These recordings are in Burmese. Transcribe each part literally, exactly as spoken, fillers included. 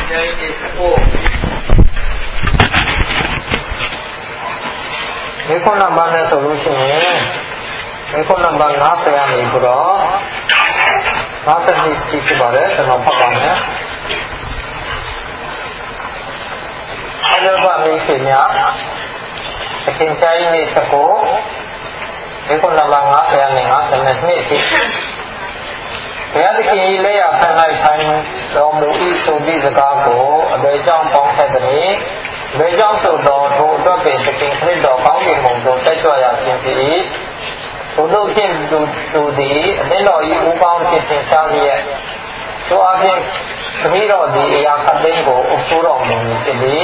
Jadi sepuluh. Mereka nambahnya solusinya. Mereka nambah nasi yang ibu dah. Nasi ni cici barai, kenapa banyak? Ada apa misalnya? Sekincai ni sepuluh. Mereka nambah nasi yang ni nasi ni cici. Jadi kini le akan naik time lomu itu di sekarang, bejang pangkat ini, bejang sudah sudah basikin kerja kau ni mungkin terjual yang tinggi, sudah pun sudah, dan lagi uang kita cari, so apa kira di yang kadang ko ukuran ini,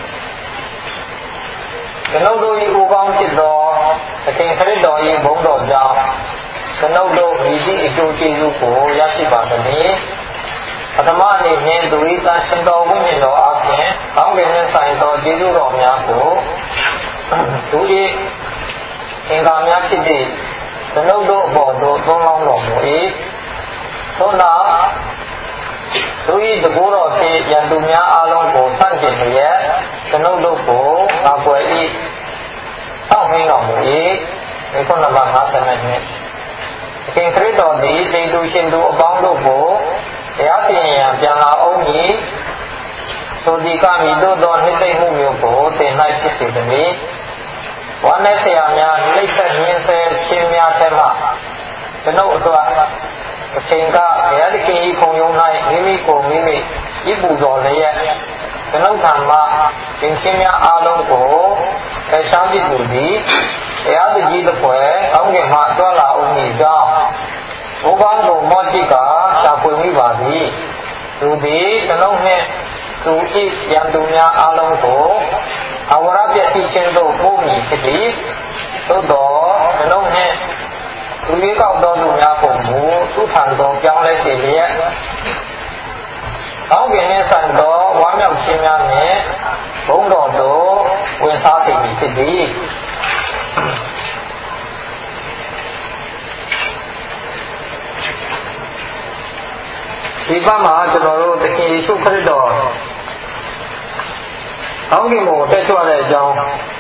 kalau doi uang kita, sekian kerja ini bongdor jam. Kenal do biji itu cizu ko ya si badan ni. Pertama ni ni doi dan sendau pun ni do apa? Kamu kena saya do cizu ramya ko. Doi hingga ramya kiti. Kenal do bodoh tolong ramu i. So na doi degoro si yang dunia alam ko sanjil ni ya. Kenal do ko apa i? Tahu ni ramu i. Itu nama nasi ni. Kinh khởi đó đi đi du trên du bóng đồ bố giá tiền nhà chẳng là ông nhí số đi ca mi đô đòn hết đây hùng miêu bố tiền này chỉ sử dụng đi quán này xe nhà lấy xe nhiên xe chim nhà xe mà cái nấu đồ trên ca giá thì kinh không dùng này mi mi cổ mi mi ít bù giò này cái nấu thằng mà kinh chim nhà alo cổ cái sáng đi đủ đi giá thì gì được khỏe ông cái mặt đó là ông nhỉ cho cố gắng đủ mọi gì cả chào quên mi bà đi đủ đi cái nấu nghe đủ ít yang đủ nhà alo cổ awara biết gì trên đồ bố mì cái gì số đó cái nấu nghe đủ đi cao đó đủ nhà cổ mũ đủ thằng đó kéo lấy tiền liệt ông cái này sản đó quá nhiều chim nhà này bông đỏ đó quên sao thì bị cái gì Di mana cenderung teknik isu koridor. Ông cái mồm để cho này trong,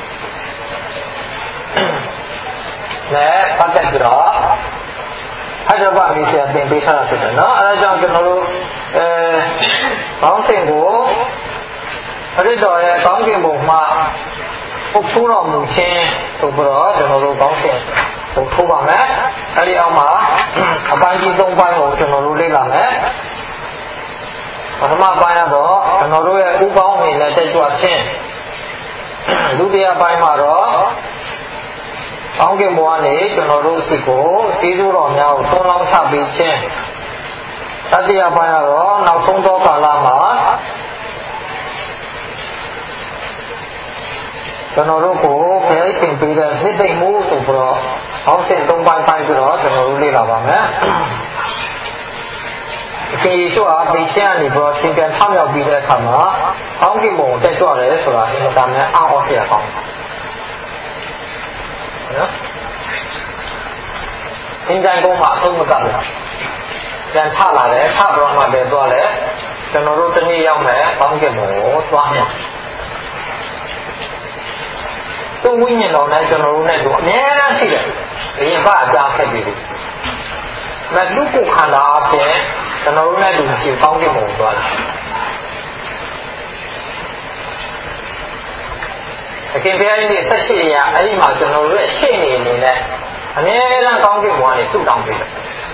nè phát triển đó, hay là bạn mình sẽ tìm biết sao được nó. Ở trong cenderung, ông thành phố, koridor này ông cái mồm mà phục thu nó mù chen, tụ bờ cenderung ông thành phục thu bằng đấy. Cái đi ông mà, ở bên kia đông bay một cenderung đi làm đấy. Pertama apa đó, nó rồi u bao mình là chạy chuột trên, lúc đi apa mà đó, ông cái mua này cho nó rồi xí cổ, xí rồi rồi nhau, tôi làm sao bị trên, ta đi apa đó, nó không có cả làm mà, cho nó rồi cổ, phải tìm bị là hết đầy mũ tụ bờ, ông xin đông bay bay cái đó, cho nó rồi đi làm bằng á. Khi cho à bị xe này bữa xin tiền tham gia bị cái thằng đó, ông cái mồm tại chỗ này số là người ta này ăn ở xe không, hiện在公马送不干了，人他来的，他不让买别多嘞，就那路真的要买，ông cái mồm抓呢，都五年了呢，就那路那多，年年去的，人家家开的。那如果看到阿片，可能我们东西放的很多了。跟别人的实际呀，哎嘛，就那个心里里呢，你让讲的话呢，就当对了。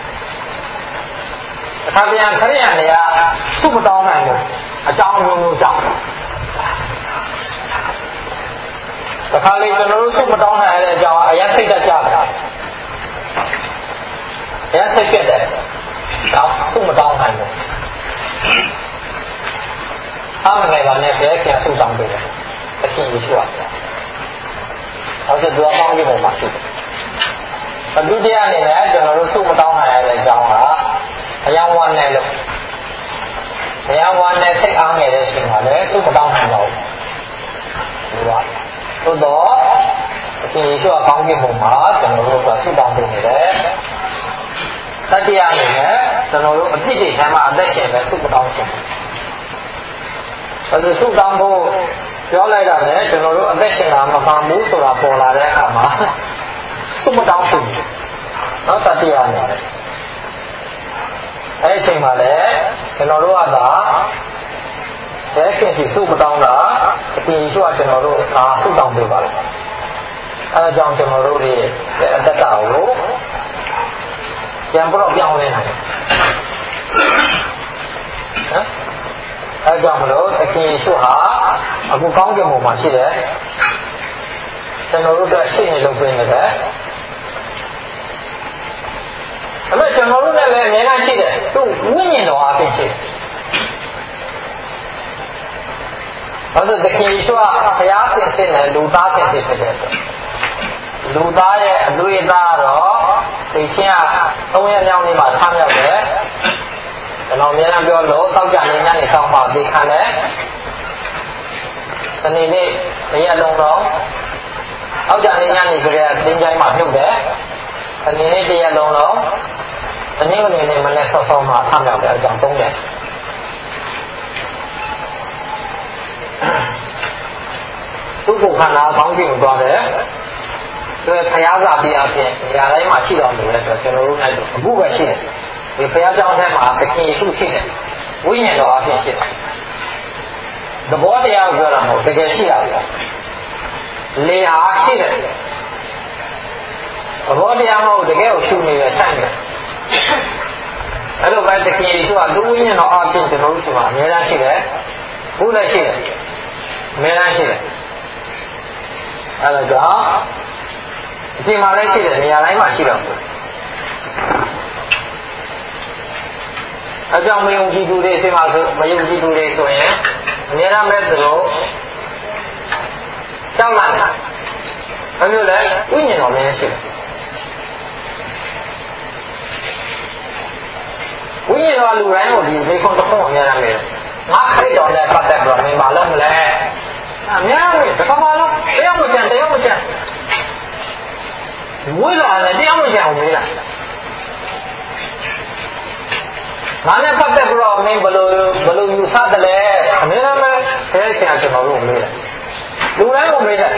他这样可怜的呀，做不到那个，啊，讲没有讲。他那个那做不到那个讲，哎呀，谁在家的？人家才觉得当送不当看的，他们那个呢，别偏受当对的，他听一句话，而且主要帮助我嘛去的。那如这样的呢，就那种送不当看来讲啊，人家玩来了，人家玩来太安逸的情况呢，送不当看了，对吧？都多，听一句话帮助我嘛，就那种说受当对的。Tadi yang ini, kalau tiga sama ada siapa suku tahu siapa. အဲဒါစုတောင်းဖို့ပြောလိုက်တာနဲ့ကျွန်တော်တို့အသက်ရှင်တာမမှန်ဘူးဆိုတာပေါ်လာတဲ့အခါမှာစုမတောင်းဘူးနော်တတိယနဲ့အဲ့ဒီအချိန်မှာလည်းကျွန်တော်တို့ကသာဘယ်ခင်စီစုမတောင်းတာအပြင်ရှိကကျွန်တော်တို့သာစုတောင်းပေးပါလို့အဲဒါကြောင့်ကျွန်တော်တို့ရဲ့အတ္တကိုပြန်ပြီးတော့ပြောင်းလဲနိုင်တယ်နော်အဲကြောင့်မလို့အခင်ရှိဟာအခုကောင်းကင်ဘုံမှာရှိတယ်ကျွန်တော်တို့အတွက်ရှင်းနေလို့ပြင်နေတယ်အဲ့တော့ကျွန်တော်တို့လည်းအများကြီးရှိတယ်သူဝိညာဉ်တော်အပြင်ရှိတယ်ဘာလို့တခင်ရှိကဘုရားဆင်ဆင်နဲ့လူသားဆင်ဆင်ဖြစ်တယ်လူသားရဲ့အသွေးသားတော့သိချင်းကသုံးရက်မြောက်နေ့မှာထားမြောက်တယ်ကျွန်တော်အများအားပြောလို့တောက်ကြနေညနေဆောင်ပါသိခံတယ်ဒီနေ့နေ့တရက်လုံးတော့တောက်ကြနေညနေကြတဲ့တင်းချိုင်းမှာပြုတ်တယ်ဒီနေ့တရက်လုံးတော့ဒီနေ့ကနေနေ့မနေ့ဆော့ဆော့မှာထားမြောက်တယ်အကြောင်းသုံးတယ်သူ့ကိုခန္ဓာကောင်းကြည့်သွားတယ်သူဖျားစာပြအဖြစ်နေရာတိုင်းမှာရှိတော်မူတယ်ဆိုတော့ကျွန်တော်တို့နိုင်လို့အခုပဲရှိတယ်ဒီဖျားเจ้าထဲမှာတခင်ယေရှုရှိတယ်ဝိညာဉ်တော်အဖြစ်ရှိတယ်သဘောတရားကိုပြောတာမဟုတ်တကယ်ရှိတာပဲလေဟာရှိတယ်သဘောတရားမဟုတ်တကယ်ကိုရှုနေရဆိုင်တယ်အဲ့လိုပဲတခင်ယေရှုကသူဝိညာဉ်တော်အဖြစ်ကျွန်တော်တို့ရှိမှာအများကြီးရှိတယ်ဘုလည်းရှိတယ်အများကြီးရှိတယ်အဲ့ဒါကြောင့်အပြင်မှာလည်းရှိတယ်နေရာတိုင်းမှာရှိတော့ဘူးအကြောင်းမယုံကြည်သူတွေအချိန်မှာဆိုမယုံကြည်သူတွေဆိုရင်အများအားမဲ့သူတို့ကြောက်လာတယ်ဘာလို့လဲဝိညာဉ်တော်များရှိတယ်ဝိညာဉ်တော်လူတိုင်းကိုဒီလေခွန်တစ်ခုအများအားမဲ့ငါခရစ်တော်နဲ့ပတ်သက်ပြီးတော့မင်းမလုပ်မလဲအများအားမဲ့တစ်ခါမှလုံးတရားမကြံတရားမကြံဝိလာနဲ့တရားမကြံအောင်မေးလာငါနဲ့ပတ်သက်ပြီးတော့မင်းဘယ်လိုဘယ်လိုယူဆတယ်လဲအမေလည်းပဲဆဲဆရာကျွန်တော်တို့မေးတယ်လူတိုင်းကိုမေးတယ်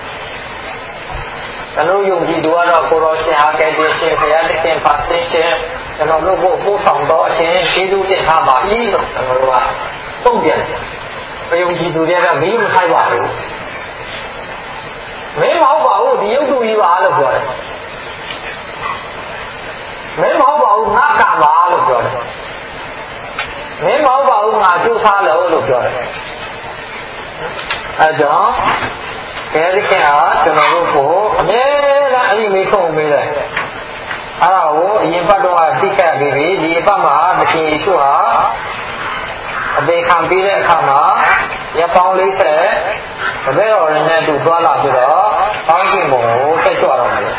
ကျွန်တော်ယုံကြည်သူကတော့ကိုရောရှင်ဟာကဲတင်ရှင်ဘုရားသခင်ပါဆင်းရှင်ကျွန်တော်တို့ကိုပို့ဆောင်တော့အချင်းကျေးဇူးတင်ထားပါ၏လို့ကျွန်တော်တို့ကတုံ့ပြန်တယ်ယုံကြည်သူတွေကမင်းမဆိုင်ပါဘူးမင်းမဟုတ်ပါဘူးဒီယုတ်တူကြီးပါလို့ပြောတယ်မင်းမဟုတ်ပါဘူးငါကံပါလို့ပြောတယ်မင်းမဟုတ်ပါဘူးငါကျိုးစားလို့လို့ပြောတယ်အဲကြောင့်ဘယ်ဒီကဟာကျွန်တော်တို့ကိုအမြဲတမ်းအရင်မေးခုံမေးတယ်အဲ့ဒါကိုအရင်ပတ်တော့သိခဲ့ပြီးပြီဒီအပတ်မှာတခင်ယေရှုဟာအသေးခံပြီးတဲ့အခါမှာရပောင်းလေးဆက်တပည့်တော်တွေနဲ့တူသွားလာပြီးတော့ကောင်းကင်ဘုံကိုတက်ကြွတော့မယ်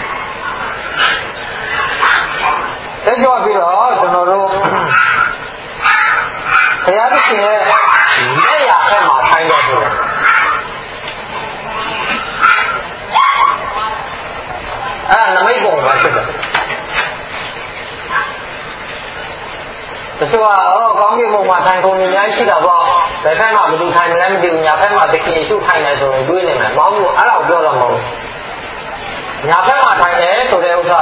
တက်ကြွပြီးတော့ကျွန်တော်တို့ဘုရားသခင်ရဲ့လက်ရာဘက်မှာထိုင်တယ်ဆိုတော့အဲ့နမိတ်ဘုံပဲဖြစ်တယ်တချို့ကအော်ကောင်းကင်ဘုံမှာထိုင်ကုန်နေများရှိတာပေါ့ဘယ်ဖက်မှာဘယ်သူထိုင်နေလဲမသိဘူးညာဖက်မှာတခင်ယေရှုထိုင်နေဆိုရင်တွေးနေမယ်မဟုတ်ဘူးအဲ့ဒါကိုပြောတော့မဟုတ်ညာဖက်မှာထိုင်တယ်ဆိုတဲ့ဥစ္စာ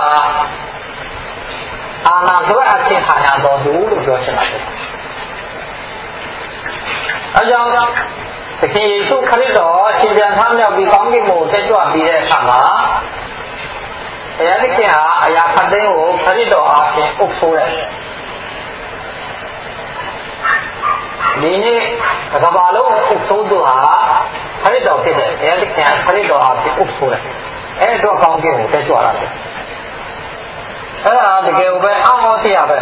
အာနာဆိုတဲ့အချင်းခါရတော်သူလို့ပြောချင်တာပဲအဲကြောင့်တခင်ယေရှုခရစ်တော်ရှင်ပြန်ထမြောက်ပြီးကောင်းကင်ဘုံတက်ကြွပြီးတဲ့အခါမှာဘုရားသခင်ဟာအရာခတ်သိမ်းကိုခရစ်တော်အားဖြင့်အုပ်ဆိုးတယ်ဒီနေ့ကဘာလုံးအုပ်ဆိုးသူဟာခရစ်တော်ဖြစ်တယ်ဘုရားသခင်ခရစ်တော်အားဖြင့်အုပ်ဆိုးတယ်အဲ့တော့ကောင်းကင်ကိုတက်ကြွလာတယ်အဲ့ဒါတကယ်ပဲအောင်းအောင်းသိရပဲ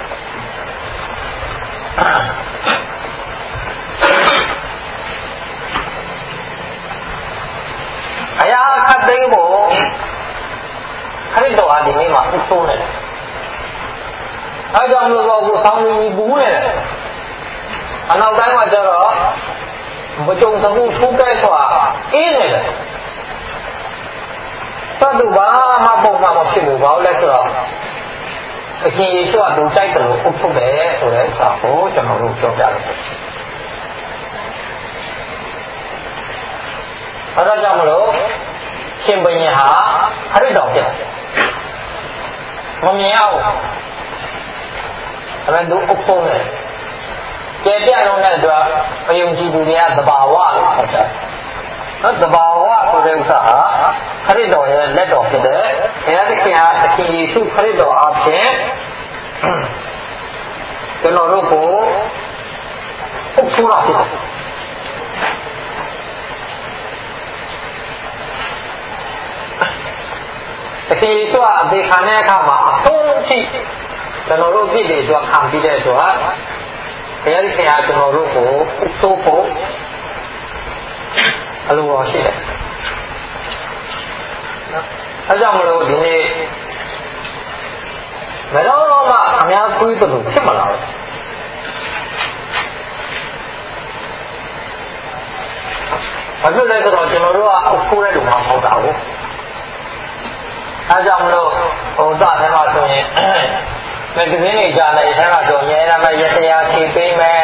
အရာခတ်သိမ်းကိုခရစ်တော်အားဒီနေ့မှာအုပ်ဆိုးနေတယ်အဲကြောင့်လို့တော့ကိုဆောင်းကြီးဘူးနေတယ်အနောက်တိုင်းမှာကျတော့မကြုံစဘူးထူးကဲဆိုတာအေးနေတယ်သတ်သူဘာမှပုံမှန်မဖြစ်ဘူးဘာလို့လဲဆိုတော့အရှင်ယေရှုကသူတိုက်တယ်လို့အုပ်ထုတ်တယ်ဆိုတဲ့ဥစ္စာကိုကျွန်တော်တို့ပြောပြတယ်အဲဒါကြောင့်မလို့ရှင်ဘုရင်ဟာခရစ်တော်ဖြစ်တယ်မမြင်အောင်အဲ့ဒါအုပ်ဆုံးတယ်ကျေပြလုံးတဲ့အတွက်အယုံကြည်သူတွေကသဘာဝလို့ခေါ်ကြတယ်နော်သဘာဝဆိုတဲ့ဥစ္စာဟာခရစ်တော်ရဲ့လက်တော်ဖြစ်တယ်ဘုရားသခင်ဟာသခင်ယေရှုခရစ်တော်အားဖြင့်ကျွန်တော်တို့ကိုအုပ်ဆိုးတာဖြစ်တယ်သခင်ယေရှုကအသေးခံတဲ့အခါမှာအဆုံးအထိကျွန်တော်တို့ပြည့်တဲ့အတွက်ခံပြီးတဲ့အတွက်ဘုရားသခင်ဟာကျွန်တော်တို့ကိုအုပ်ဆိုးဖို့အလိုတော်ရှိတယ်အဲကြောင့်မလို့ဒီနေ့မတော်တော့မှအများကြီးဘယ်လိုဖြစ်မလားဘာဖြစ်လဲဆိုတော့ကျွန်တော်တို့ကအုပ်ဆိုးတဲ့လူမှမဟုတ်တာဘူးအဲကြောင့်မလို့ဟိုသားထဲမှာဆိုရင်မဂ္ဂဇင်းတွေကြားနေထဲမှာဆိုအများအားဖြင့်ရတရားဖြေပေးမယ်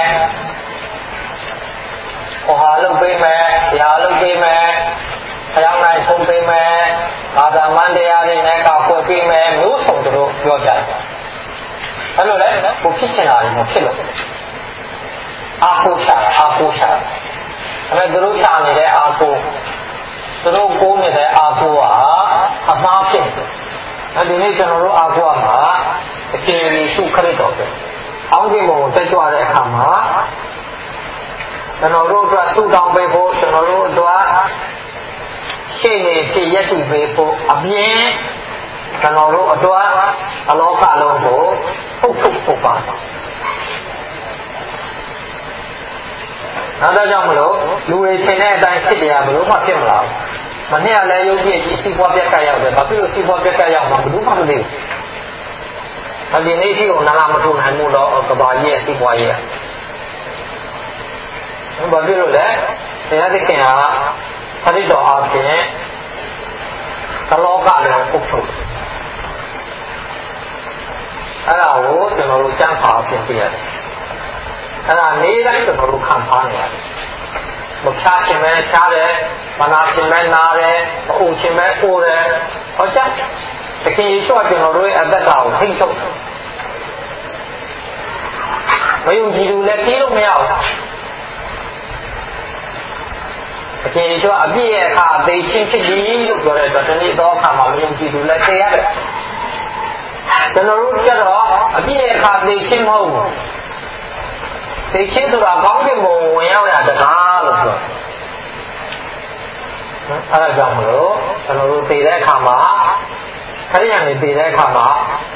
ဟောဟာလုပ်ပေးမယ်တရားလုပ်ပေးမယ်ဘုရားနိုင်ဖုံးပေးမယ်ဘာသာမန်တရားတွေနဲ့ကောက်ဖွယ်ပေးမယ်မျိုးစုံတို့ပြောကြတယ်အဲလိုလေကိုဖြစ်ချင်တာတွေမဖြစ်လို့အာကိုချာအာကိုချာအဲမဲ့တို့ချာနေတဲ့အာကိုတို့ကိုးနေတဲ့အာကိုဟာအမှားဖြစ်တယ်အဲဒီနေ့ကျွန်တော်တို့အာကိုမှာအကျေရီရှုခရစ်တော်ပဲအောင်းကြီးဘုံတက်ကြွတဲ့အခါမှာကျွန်တော်တို့အတွက်ဆုတောင်းပေးဖို့ကျွန်တော်တို့အတွက်ရှေ့နေဖြစ်ရည်ပေးဖို့အမြင်ကျွန်တော်တို့အတွက်အလောကလုံးကိုပုတ်ထုတ်ဖို့ပါနောက်တော့ကြောင့်မလို့လူတွေထင်တဲ့အတိုင်းဖြစ်တရားဘလို့မှဖြစ်မလာဘူးမနေ့ကလည်းယုတ်ကြည်ကြီးစီးပွားပြက်ကရောက်တယ်ဘာဖြစ်လို့စီးပွားပြက်ကရောက်မှာဘလို့မှမသိဘူးအဲဒီနေ့ရှိကိုနာလာမထုံနိုင်မှုတော့ကဘာကြီးရဲ့စီးပွားရေးဘာဖြစ်လို့လဲဘုရားသခင်ဟာခရစ်တော်အားဖြင့်သလောကလုံးပုတ်ထုတ်အဲ့ဒါကိုကျွန်တော်တို့စံစာအဖြစ်ပြရတယ်အဲ့ဒါနေ့တိုင်းကျွန်တော်တို့ခံစားနေရတယ်မဖြားခြင်းပဲချားတယ်မနာခြင်းပဲနားတယ်မအုပ်ခြင်းပဲအိုးတယ်ဟောချက်သခင်ယေရှုကကျွန်တော်တို့ရဲ့အသက်တာကိုထိန်းချုပ်မယုံကြည်သူလည်းပြေးလို့မရဘူးအကျဉ်းချုပ်အပြည့်ရဲ့အခါသိချင်းဖြစ်ပြီးလို့ပြောတဲ့အတွက်တနည်းသောအခါမှာမယုံကြည်သူလည်းသိရတယ်ကျွန်တော်တို့ကြတော့အပြည့်ရဲ့အခါသိချင်းမဟုတ်ဘူးသိချင်းဆိုတာကောင်းကင်ဘုံဝင်ရောက်ရတကားလို့ပြောအဲဒါကြောင့်မလို့ကျွန်တော်တို့သိတဲ့အခါမှာခရိယာတွေသိတဲ့အခါမှာ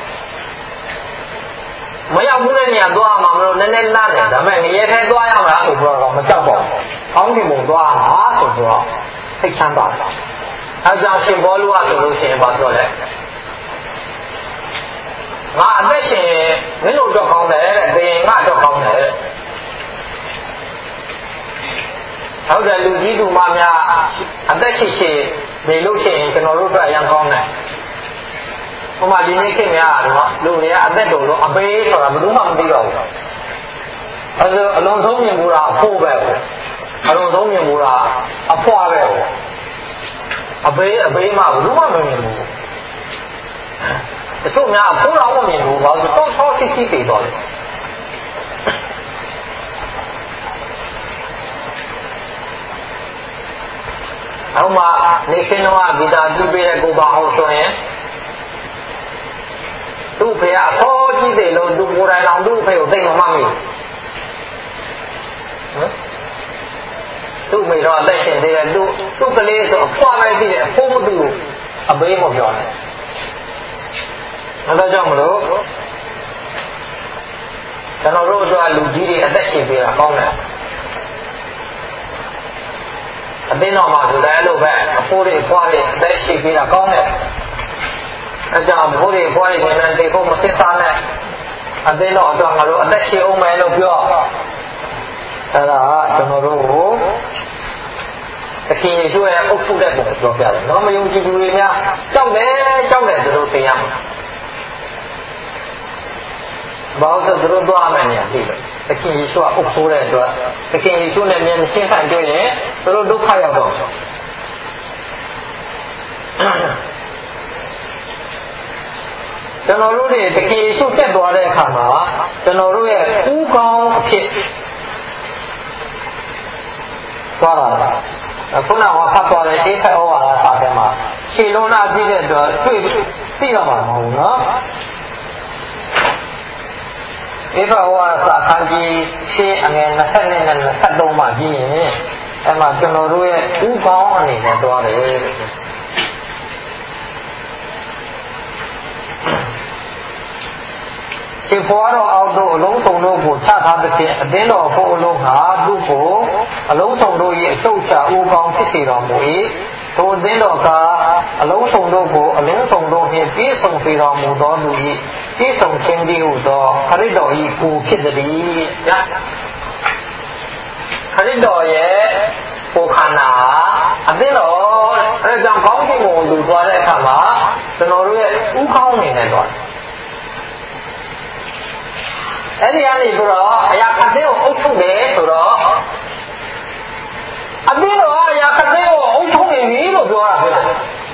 မရောက်ဘူးတဲ့နေရာသွားမှာမလို့နည်းနည်းလန့်တယ်ဒါပေမဲ့ငရဲထဲသွားရမှာဆိုတော့မကြောက်ပါဘူး။ကောင်းကင်ဘုံသွားမှာဆိုတော့စိတ်ချမ်းသာတယ်။အဲကြောင့်ရှင်ဘောလူကဆိုလို့ရှိရင်ဘာပြောလဲ။ငါအသက်ရှင်မင်းတို့တော့ကောင်းတယ်တဲ့။ဘယ်ငါတော့ကောင်းတယ်တဲ့။ဟုတ်တယ်လူကြီးသူမများအသက်ရှိရှိနေလို့ရှိရင်ကျွန်တော်တို့အတွက်အရင်ကောင်းတယ်။ဟိုမှာဒီနေ့ခင်များတော့လူတွေကအသက်တော်လို့အဘေးဆိုတာဘယ်သူမှမသိတော့ဘူး။အဲဒါအလုံးစုံမြင်ဘူးလားအဖို့ပဲ။အလုံးစုံမြင်ဘူးလားအဖွားပဲ။အဘေးအဘေးမှဘယ်သူမှမမြင်ဘူး။တချို့များအဖိုးတော်မမြင်ဘူးဘာလို့တော့တော့စီစီပြေတော့လဲ။အောက်မှာနေခင်းတော့ဂီတာပြုပေးတဲ့ကိုပါအောင်ဆိုရင်သူ့ဖေအဆောကြီးတယ်လို့သူကိုယ်တိုင်အောင်သူ့ဖေကိုသိမမှတ်မိဟမ်သူ့မိတော့အသက်ရှင်သေးတယ်သူ့သူ့ကလေးဆိုအဖွားပဲသိတယ်အဖိုးမသူ့အဘေးမပြောနဲ့အဲဒါကြောင့်မလို့ကျွန်တော်တို့အတွက်လူကြီးတွေအသက်ရှင်ပေးတာကောင်းတယ်အသိတော်မှာဆိုလည်းအဲ့လိုပဲအဖိုးတွေအဖွားတွေအသက်ရှင်ပေးတာကောင်းတယ်အဲကြောင့်ဘိုးတွေဘွားတွေဉာဏ်သိဖို့မစစ်သားနဲ့အသိတော်အတွက်ငါတို့အသက်ရှင်အောင်မယ်လို့ပြောအဲဒါကျွန်တော်တို့ကိုသခင်ယေရှုရဲ့အုပ်စုတဲ့ပုံပြောပြတယ်နော်မယုံကြည်သူတွေများကြောက်တယ်ကြောက်တယ်သူတို့သိရမှာဘာလို့သူတို့သွားမယ်ညာသိတယ်သခင်ယေရှုကအုပ်ဆိုးတဲ့အတွက်သခင်ယေရှုနဲ့မြန်ရှင်းဆိုင်တွေ့ရင်သူတို့ဒုက္ခရောက်တော့ကျွန်တော်တို့တွေတကယ်ရှုပ်တက်သွားတဲ့အခါမှာကျွန်တော်တို့ရဲ့ဥကောင်းအဖြစ်သွားတာခုနကဖတ်သွားတဲ့အိဖက်ဩဝါဒစာထဲမှာရှင်းလုံးနာကြည့်တဲ့အတွက်တွေ့သိရမှာမဟုတ်နော်အိဖက်ဩဝါဒစာအခန်းကြီးရှင်းအငယ်၂၂နဲ့၂၃မှာကြည့်ရင်အဲ့မှာကျွန်တော်တို့ရဲ့ဥကောင်းအနေနဲ့သွားတယ်ဒီဘောတော်အောက်သို့အလုံးစုံတို့ကိုချထားသဖြင့်အသင်းတော်ဘုအလုံးဟာသူ့ကိုအလုံးစုံတို့၏အချုပ်ချာဥကောင်းဖြစ်စေတော်မူ၏ထိုအသင်းတော်ကအလုံးစုံတို့ကိုအလုံးစုံတို့ဖြင့်ပြည့်စုံစေတော်မူသောသူ၏ပြည့်စုံခြင်းတည်းဟုသောခရစ်တော်၏ကိုယ်ဖြစ်သည်ဗျာခရစ်တော်ရဲ့ကိုယ်ခန္ဓာအသင်းတော်အဲဒါကြောင့်ကောင်းကင်ကိုလူသွားတဲ့အခါမှာကျွန်တော်တို့ရဲ့ဥကောင်းနေနဲ့တော့အဲ့ဒီကနေဆိုတော့အရာခတ်တဲ့ကိုအုပ်ချုပ်တယ်ဆိုတော့အသင်းတော်ကအရာခတ်တဲ့ကိုအုပ်ချုပ်နေပြီလို့ပြောတာဖြစ်တယ်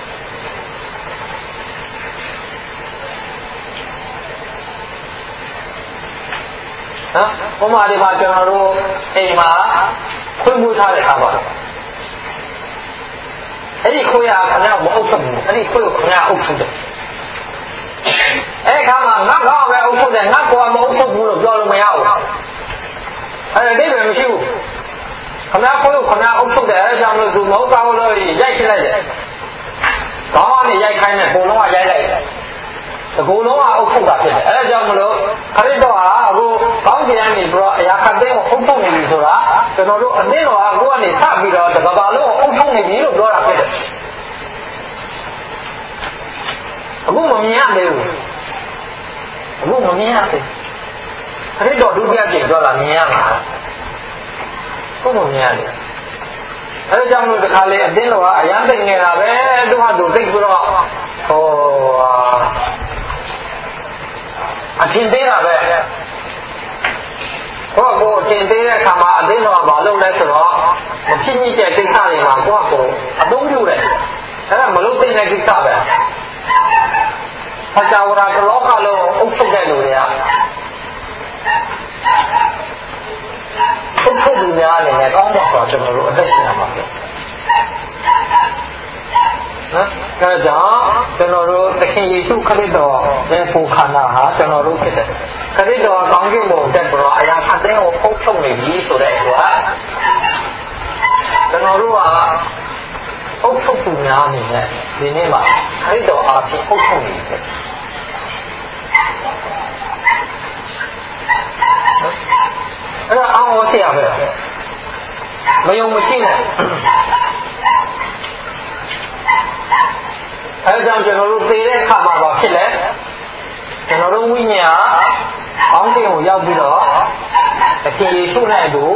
ဟမ်ဘုမာဒီမှာကျွန်တော်တို့အိမ်မှာခွင့်ပြုထားတဲ့အခါမှာအဲ့ဒီခွေးကခင်ဗျားမအုပ်ချုပ်ဘူးအဲ့ဒီခွေးကိုခင်ဗျားအုပ်ချုပ်တယ်အဲ့ခါမှာငါကောင်းပဲအုပ်ချုပ်တယ်ငါကောမအုပ်ချုပ်ဘူးလို့ပြောလို့မရဘူးအဲ့ဒါအိဗယ်မရှိဘူးခင်ဗျားကိုယ်ခင်ဗျားအုပ်ချုပ်တယ်အဲ့ဒါကြောင့်လို့သူမဟုတ်တော့လို့ရိုက်ခလိုက်တယ်ကောင်းကနေရိုက်ခိုင်းတယ်ဘုံလုံးကရိုက်လိုက်တယ်ဒီကုလုံးကအုပ်ချုပ်တာဖြစ်တယ်အဲ့ဒါကြောင့်မလို့ခရစ်တော်ဟာအခုကောင်းကျင်ကနေပြီးတော့အရာခတ်တဲ့ကိုအုပ်ချုပ်နေပြီဆိုတာကျွန်တော်တို့အသင်းတော်ကကိုယ်ကနေစပြီးတော့တကဘာလုံးကိုအုပ်ချုပ်နေပြီလို့ပြောတာဖြစ်တယ်အခုမမြင်ရသေးဘူးအခုမမြင်ရသေးခရစ်တော်ဒုတိယကျင့်ပြောတာမြင်ရမှာအခုမမြင်ရသေးအဲဒါကြောင့်လို့တခါလေအသင်းတော်ကအရန်သိငယ်တာပဲသူဟာသူသိပြီးတော့ဟိုအချင်းသေးတာပဲကိုယ့်ကိုအချင်းသေးတဲ့အခါမှာအသင်းတော်ကမလုပ်လဲဆိုတော့မဖြစ်ညစ်တဲ့ကိစ္စတွေမှာကိုယ့်ကိုအသုံးပြုတယ်အဲ့ဒါမလုပ်သိတဲ့ကိစ္စပဲဖတ်ကြဝရတလောကလုံးအုပ်ချုပ်တဲ့လူတွေကအုပ်ချုပ်သူများအနေနဲ့ကောင်းပါဆိုကျွန်တော်တို့အသက်ရှင်ရမှာပဲနော်ဒါကြောင့်ကျွန်တော်တို့သခင်ယေရှုခရစ်တော်ရဲ့ကိုယ်ခန္ဓာဟာကျွန်တော်တို့ဖြစ်တယ်ခရစ်တော်ကောင်းကင်ဘုံတက်ပြီးတော့အရာခတ်တဲ့ကိုအုပ်ချုပ်နေပြီဆိုတဲ့အတွက်ကျွန်တော်တို့ကအုပ်ချုပ်သူများအနေနဲ့ဒီနေ့မှာခရစ်တော်အားဖြင့်အုပ်ချုပ်နေတယ်အဲ့ဒါအောင်အောင်ဆရာပဲမယုံမရှိနဲ့အဲဒါကြောင့်ကျွန်တော်တို့သိတဲ့အခါမှာတော့ဖြစ်လဲကျွန်တော်တို့ဝိညာဉ်အောင်းတင်ကိုရောက်ပြီးတော့သခင်ယေရှုနဲ့အတူ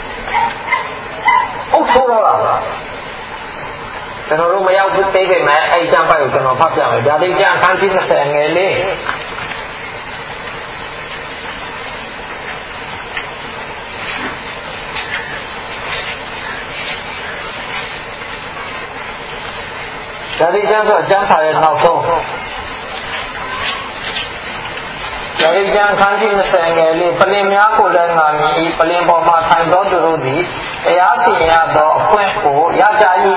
အုပ်ချုပ်တော့တာပါကျွန်တော်တို့မရောက်ဘူးသိပေမဲ့အဲ့ကျမ်းပိုက်ကိုကျွန်တော်ဖတ်ပြမယ်ဗျာဒိတ်ကျမ်းအခန်းကြီး၂၀ငယ်လေးဒါဒီကျမ်းဆိုကျမ်းစာရဲ့နောက်ဆုံးဒါဒီကျမ်းခန်းကြီး၂၀ငယ်လေးပလင်များကိုလည်းငါမြည်၏ပလင်ပေါ်မှာထိုင်သောသူတို့သည်တရားစီရင်ရသောအခွင့်ကိုရကြ၏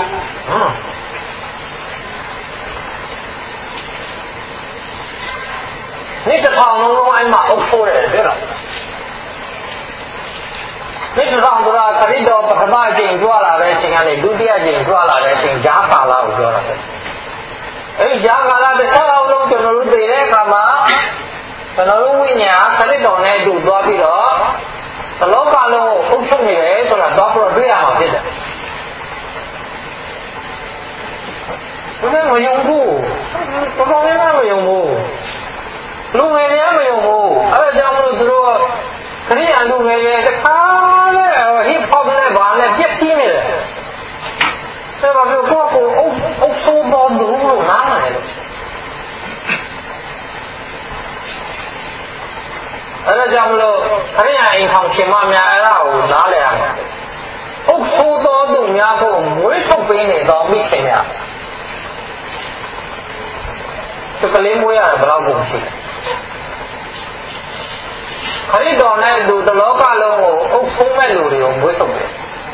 နေ့တစ်ထောင်လုံးလုံးအဲ့မှာအုပ်ဖို့တယ်ပြောတာနေ့တစ်ထောင်တော့ခရစ်တော်ပထမအချိန်ကြွလာတဲ့အချိန်ကနေဒုတိယအချိန်ကြွလာတဲ့အချိန်ဂျားပါလာကိုပြောတာပဲအဲ့ဒီဂျားကာလတစ်ဆောက်လုံးကျွန်တော်တို့သိတဲ့အခါမှာကျွန်တော်တို့ဝိညာဉ်ခရစ်တော်နဲ့အတူသွားပြီးတော့ဘလောကလုံးကိုအုပ်ချုပ်နေတယ်ဆိုတာတော့ပြတွေ့ရမှာဖြစ်တယ်ဘယ်မှာမယုံဘူးဘယ်မှာမယုံဘူးလူငယ်တွေမယုံဘူးအဲ့ဒါကြောင့်မလို့သူတို့ခရီးအလူငယ်တွေတခါလေဟိပေါနဲ့ဘာနဲ့ပြည့်စည်နေတယ်ဒါပေမဲ့ကိုယ့်ကိုအုပ်အုပ်ဆိုးပေါ်သူလို့နားမလဲလို့အဲ့ဒါကြောင့်မလို့ခရီးအိမ်ဆောင်ရှင်မများအဲ့ဒါကိုနားလည်ရမှာအုပ်ဆိုးတော်သူများကိုမွေးထုတ်ပေးနေတော့မိခင်များသူကလေးမွေးရတယ်ဘယ်လောက်ကုန်ရှိလဲခရစ်တော်နဲ့သူတလောကလုံးကိုအုပ်ဖုံးမဲ့လူတွေကိုမွေးထုတ်တယ်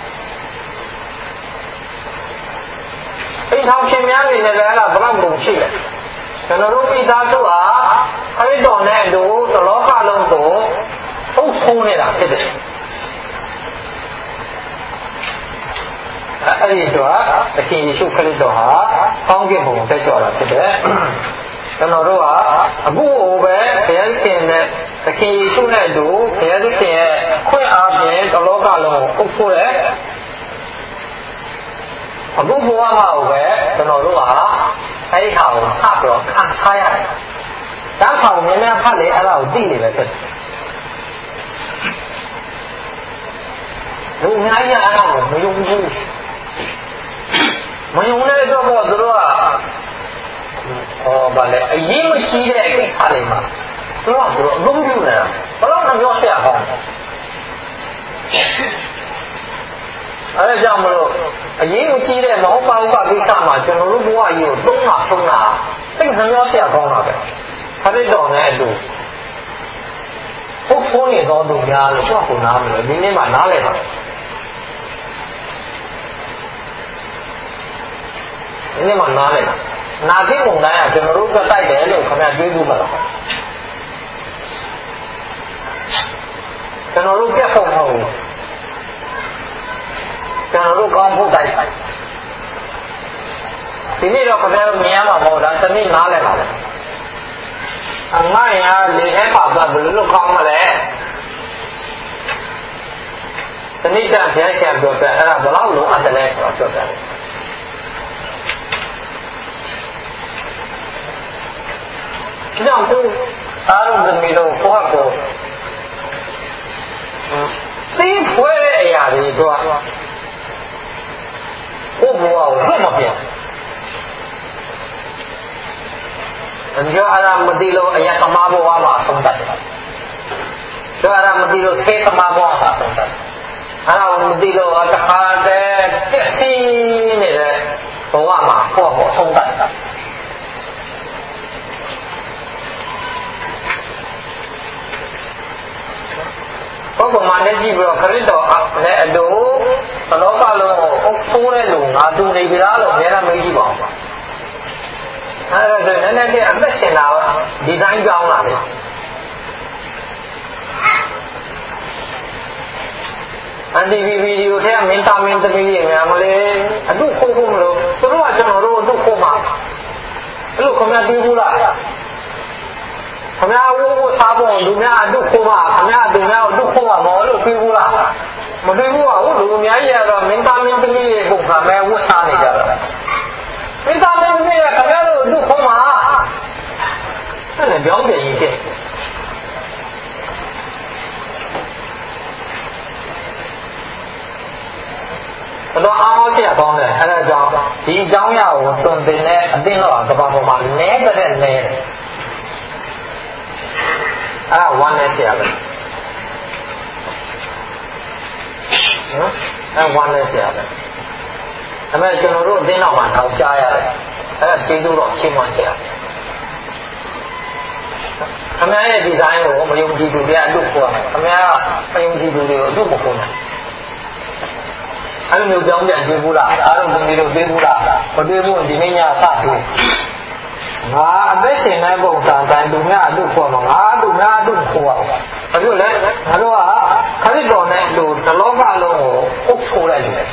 အိမ်ထောင်ရှင်များနေနဲ့လည်းအဲ့ဒါဘယ်လောက်ကုန်ရှိလဲကျွန်တော်တို့မိသားစုဟာခရစ်တော်နဲ့အတူတလောကလုံးကိုအုပ်ဖုံးနေတာဖြစ်တယ်အဲ့ဒီတော့သခင်ယေရှုခရစ်တော်ဟာကောင်းကင်ဘုံတက်ကြွတာဖြစ်တယ်ကျွန်တော်တို့ကအခုဟိုပဲဘုရားရှင်နဲ့သခင်ယေရှုနဲ့အတူဘုရားရှင်ရဲ့ခွင့်အားဖြင့်တလောကလုံးကိုအုပ်ဖို့တဲ့အခုဘဝမှာပဲကျွန်တော်တို့ကအဲ့ဒီဟာကိုစပြီးတော့ခံစားရတယ်။ဒါဆောင်မြင်များဖတ်လေအဲ့ဒါကိုသိနေပဲဖြစ်တယ်။လူအများကြီးအဲ့ဒါကိုမယုံဘူး။မယုံတဲ့အတွက်ပေါ့သူတို့ကဟောဗာလေအရေးမကြီးတဲ့ကိစ္စတွေမှာသူတို့ကသူတို့အလုံးပြုနေတာဘယ်တော့မှပြောပြရအောင်။အဲဒါကြောင့်မလို့အရေးမကြီးတဲ့မဟုတ်ပါဘူးကကိစ္စမှာကျွန်တော်တို့ဘဝကြီးကိုသုံးတာသုံးတာသိနှမျောဆရာကောင်းတာပဲခရစ်တော်နဲ့အတူဟုတ်ဖုန်းနေတော့သူများလို့တော့ကိုနားမလို့ဒီနေ့မှနားလည်ပါဒီနေ့မှနားလည်နာသိမုံတိုင်းကကျွန်တော်တို့ကတိုက်တယ်လို့ခင်ဗျာတွေးဘူးမလားကျွန်တော်တို့ပြတ်ဖို့မဟုတ်ဘူးကျွန်တော်တို့ကောင်းဖို့တိုက်ဒီနေ့တော့ခင်ဗျားတို့မြင်ရမှာမဟုတ်လားတနည်းနားလည်ပါလေအငါရလေထဲမှာကဘယ်လိုကောင်းမလဲတနည်းကဘုရားရှင်ပြောပြအဲ့ဒါဘယ်လောက်လုံးအပ်တယ်လဲဆိုတော့ပြောပြတယ်ဒီကြောင့်သူအားလုံးသမီးတို့ကိုယ့်ကိုသိဖွယ်တဲ့အရာတွေတော့ကိုယ်ဘဝကိုလွတ်မပြတ်အញ្ញအရာမတိလို့အရာသမားဘဝမှာဆုံးတတ်တယ်။ဒါအရာမတိလို့ဆေးသမားဘဝမှာဆုံးတတ်တယ်။အဲ့ဒါမတိလို့တခါတည်းပြည့်စည်နေတဲ့ဘဝမှာကိုယ့်ကိုဆုံးတတ်တယ်။ဘုရားမနဲ့ကြည့်ပြီးတော့ခရစ်တော်နဲ့အတူဘလောကလုံးကိုအုပ်ဆိုးတဲ့လူငါတူနေပြီလားလို့အများအားမေးကြည့်ပါဦး။အဲ့ဒါဆိုနည်းနည်းလေးအသက်ရှင်တာဒီတိုင်းကြောင်းလာတယ်အန်တီဗီဗီဒီယိုထဲမင်းသားမင်းသမီးတွေများမလေးအတုခိုးခိုးမလို့သူတို့ကကျွန်တော်တို့အတုခိုးမှာအဲ့လိုခင်ဗျားတွေးဘူးလားခင်ဗျားဝိုးဝစားဖို့လူများအတုခိုးမှာခင်ဗျားသူများအတုခိုးမှာမဟုတ်လို့တွေးဘူးလားမတွေးဘူးကဟုတ်လူအများကြီးကတော့မင်းသားမင်းသမီးတွေပုံကမဲဝတ်စားနေကြတာမင်းသားမင်းသမီးကခင်ဗျားတို့အတုခိုးမှာအဲ့ဒါပြောင်းပြန်ရင်တဲ့ဘလို့အားအောင်ချက်ကောင်းတယ်အဲ့ဒါကြောင့်ဒီအကြောင်းအရာကိုသွန်သင်တဲ့အသိတော့ကဘာပေါ်မှာနဲတဲ့နဲအဲ့ဒါဝမ်းနဲ့ဆရာပဲနော်အဲ့ဝမ်းနဲ့ဆရာပဲဒါပေမဲ့ကျွန်တော်တို့အသိတော့မှထောက်ချရတယ်အဲ့ဒါကျေးဇူးတော်ရှင်းမှဆရာခင်ဗျားရဲ့ဒီဇိုင်းကိုမယုံကြည်သူတွေအတုခေါ်တယ်ခင်ဗျားကမယုံကြည်သူတွေကိုအတုမခေါ်နဲ့အဲ့လိုမျိုးကြောင်းပြန်တွေ့ဘူးလားအားလုံးသမီးတို့တွေ့ဘူးလားမတွေ့ဘူးဒီနေ့ညစတွေ့ငါအသက်ရှင်တဲ့ပုံစံတိုင်းသူများအတုခေါ်မှာငါသူများအတုခေါ်အောင်ဘာလို့လဲငါတို့ကခရစ်တော်နဲ့လူတလောကလုံးကိုအုပ်ဆိုးလိုက်တယ်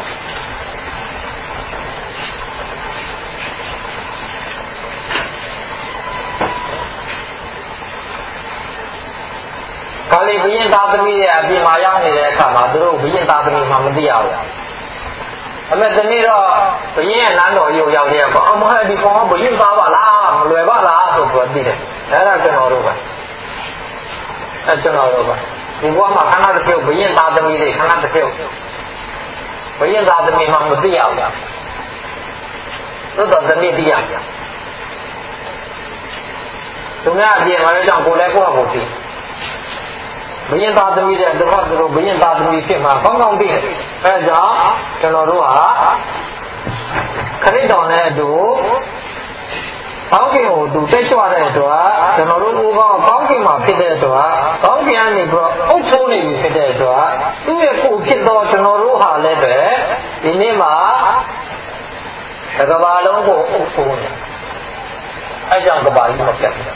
ကာလီဘုရင်သားသမီးရဲ့အပြင်မှာရောက်နေတဲ့အခါမှာသူတို့ဘုရင်သားသမီးမှမသိရဘူးအမေတနေ့တော့ဘုရင်ရဲ့နန်းတော်ကြီးကိုရောက်နေတော့အမဟဒီကောင်ကဘုရင်သားပါလားမလွယ်ပါလားဆိုပြီးသိတယ်အဲ့ဒါကျွန်တော်တို့ပဲအဲ့ကျွန်တော်တို့ပဲဒီဘဝမှာခဏတစ်ပြုတ်ဘုရင်သားသမီးတွေခဏတစ်ပြုတ်ဘုရင်သားသမီးမှမသိရဘူးသို့တော့သမီးသိရသူများအပြင်မှာလည်းကြောင့်ကိုယ်လည်းကိုယ့်ဟာကိုယ်သိဘုရင်သားသမီးတဲ့တပတ်တို့ဘုရင်သားသမီးဖြစ်မှာကောင်းကောင်းသိတယ်အဲဒါကြောင့်ကျွန်တော်တို့ဟာခရစ်တော်နဲ့အတူတကောင်းကင်ကိုသူတက်ကြွတဲ့အတွက်ကျွန်တော်တို့ကိုယ်ကကောင်းကင်မှာဖြစ်တဲ့အတွက်ကောင်းကင်ကနေပြီးတော့အုပ်ချုပ်နေပြီဖြစ်တဲ့အတွက်သူ့ရဲ့ကိုယ်ဖြစ်တော့ကျွန်တော်တို့ဟာလည်းပဲဒီနေ့မှာတစ်ကမ္ဘာလုံးကိုအုပ်စိုးနေအဲကြောင့်ကမ္ဘာကြီးမပြတ်ဘူး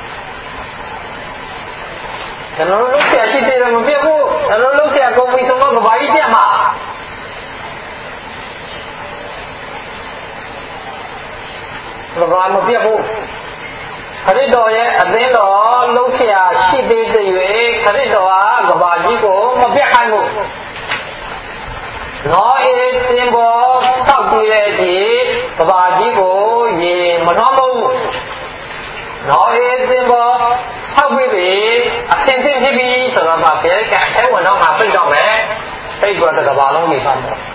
ကျွန်တော်တို့လုပ်ရရှိတယ်မပြတ်ဘူးကျွန်တော်လုပ်ရကုန်ပြီဆိုတော့ကမ္ဘာကြီးပြတ်မှာကမ္ဘာမပြတ်ဘူးခရစ်တော်ရဲ့အသင်းတော်လှုပ်ရှားရှိသေးတဲ့၍ခရစ်တော်ဟာကမ္ဘာကြီးကိုမပြတ်ခိုင်းဘူးနောအေးသင်္ဘောဆောက်ပြီးတဲ့ဒီကမ္ဘာကြီးကိုရေမနှောဘူးနောအေးသင်္ဘောဆောက်ပြီးပြီအဆင်သင့်ဖြစ်ပြီဆိုတော့မှဘယ်ကအထဲဝင်တော့မှပြိတ်တော့မယ်ပြိတ်တော့ကမ္ဘာလုံးနေသွားမယ်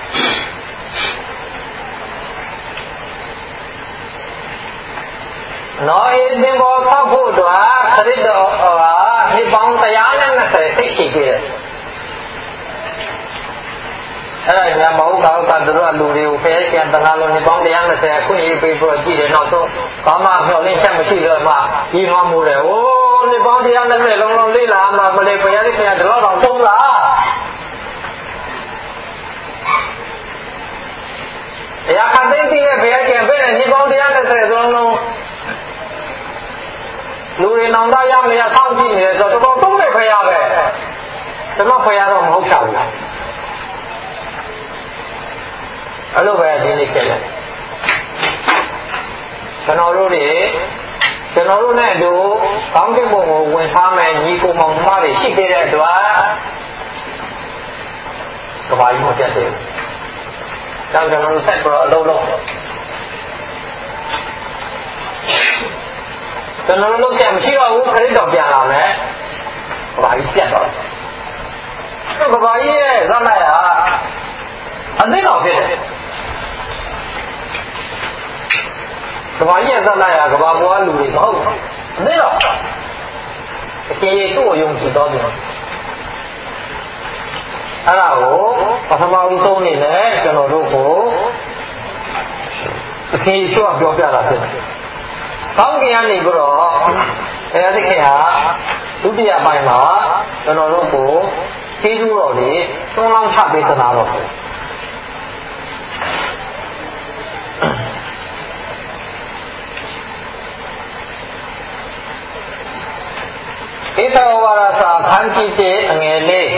နောအေးသင်္ဘောဆောက်ဖို့အတွက်ခရစ်တော်ဟာဒီပေါင်းတရားနဲ့၂၀စိတ်ရှိခဲ့တယ်အဲ့ဒါကမဟုတ်ကောက်ကသူတို့လူတွေကိုဖယ်ကျန်တနာလုံးဒီပေါင်းတရား၂၀အခုရေးပေးပြီးတော့ကြည့်တယ်နောက်ဆုံးဘာမှမျှော်လင့်ချက်မရှိတော့မှကြီးနှွားမှုတယ်ဟိုးဒီပေါင်းတရား၂၀လုံးလုံးလေးလာမှမလေးဘုရားလေးခင်ဗျာဒီလောက်တော့သုံးလားတရားခသိသိရဲ့ဘုရားကျန်ပဲဒီပေါင်းတရား၂၀လုံးလုံးလူတွေနောင်တရောက်နေရဆောင်းကြည့်နေတယ်ဆိုတော့တော်တော်သုံးနေဖရားပဲကျွန်တော်ဖရားတော့မဟုတ်ချဘူးအဲ့လိုပဲဒီနေ့ဖြစ်တယ်ကျွန်တော်တို့တွေကျွန်တော်တို့နဲ့အတူကောင်းကင်ဘုံကိုဝင်စားမယ်ညီကိုမောင်မတွေရှိသေးတဲ့အတွက်ကဘာကြီးမပြတ်သေးဘူး။ဒါကြောင့်ကျွန်တော်တို့ဆက်ပြီးတော့အလုံးလုံးကျွန်တော်တို့လုပ်ချက်မရှိတော့ဘူးခရစ်တော်ပြန်လာမယ်ကဘာကြီးပြတ်တော့ကဘာကြီးရဲ့ဇာတ်လိုက်ဟာအသိတော်ဖြစ်တယ်ကဘာကြီးရဲ့ဇာတ်လိုက်ဟာကဘာပေါ်ကလူတွေမဟုတ်ဘူးအသိတော်အကျေသူ့ကိုယုံကြည်တော်တယ်အဲ့ဒါကိုပထမဦးဆုံးနေနဲ့ကျွန်တော်တို့ကိုအကျေသူ့ကပြောပြတာဖြစ်တယ်ကောင်းကင်ကနေပြီးတော့ဘုရားသခင်ဟာဒုတိယပိုင်းမှာကျွန်တော်တို့ကိုကျေးဇူးတော်တွေသွန်လောင်းချပေးသနာတော်တယ်ဧတဝါရစာခန်းကြီးတဲ့အငယ်လေး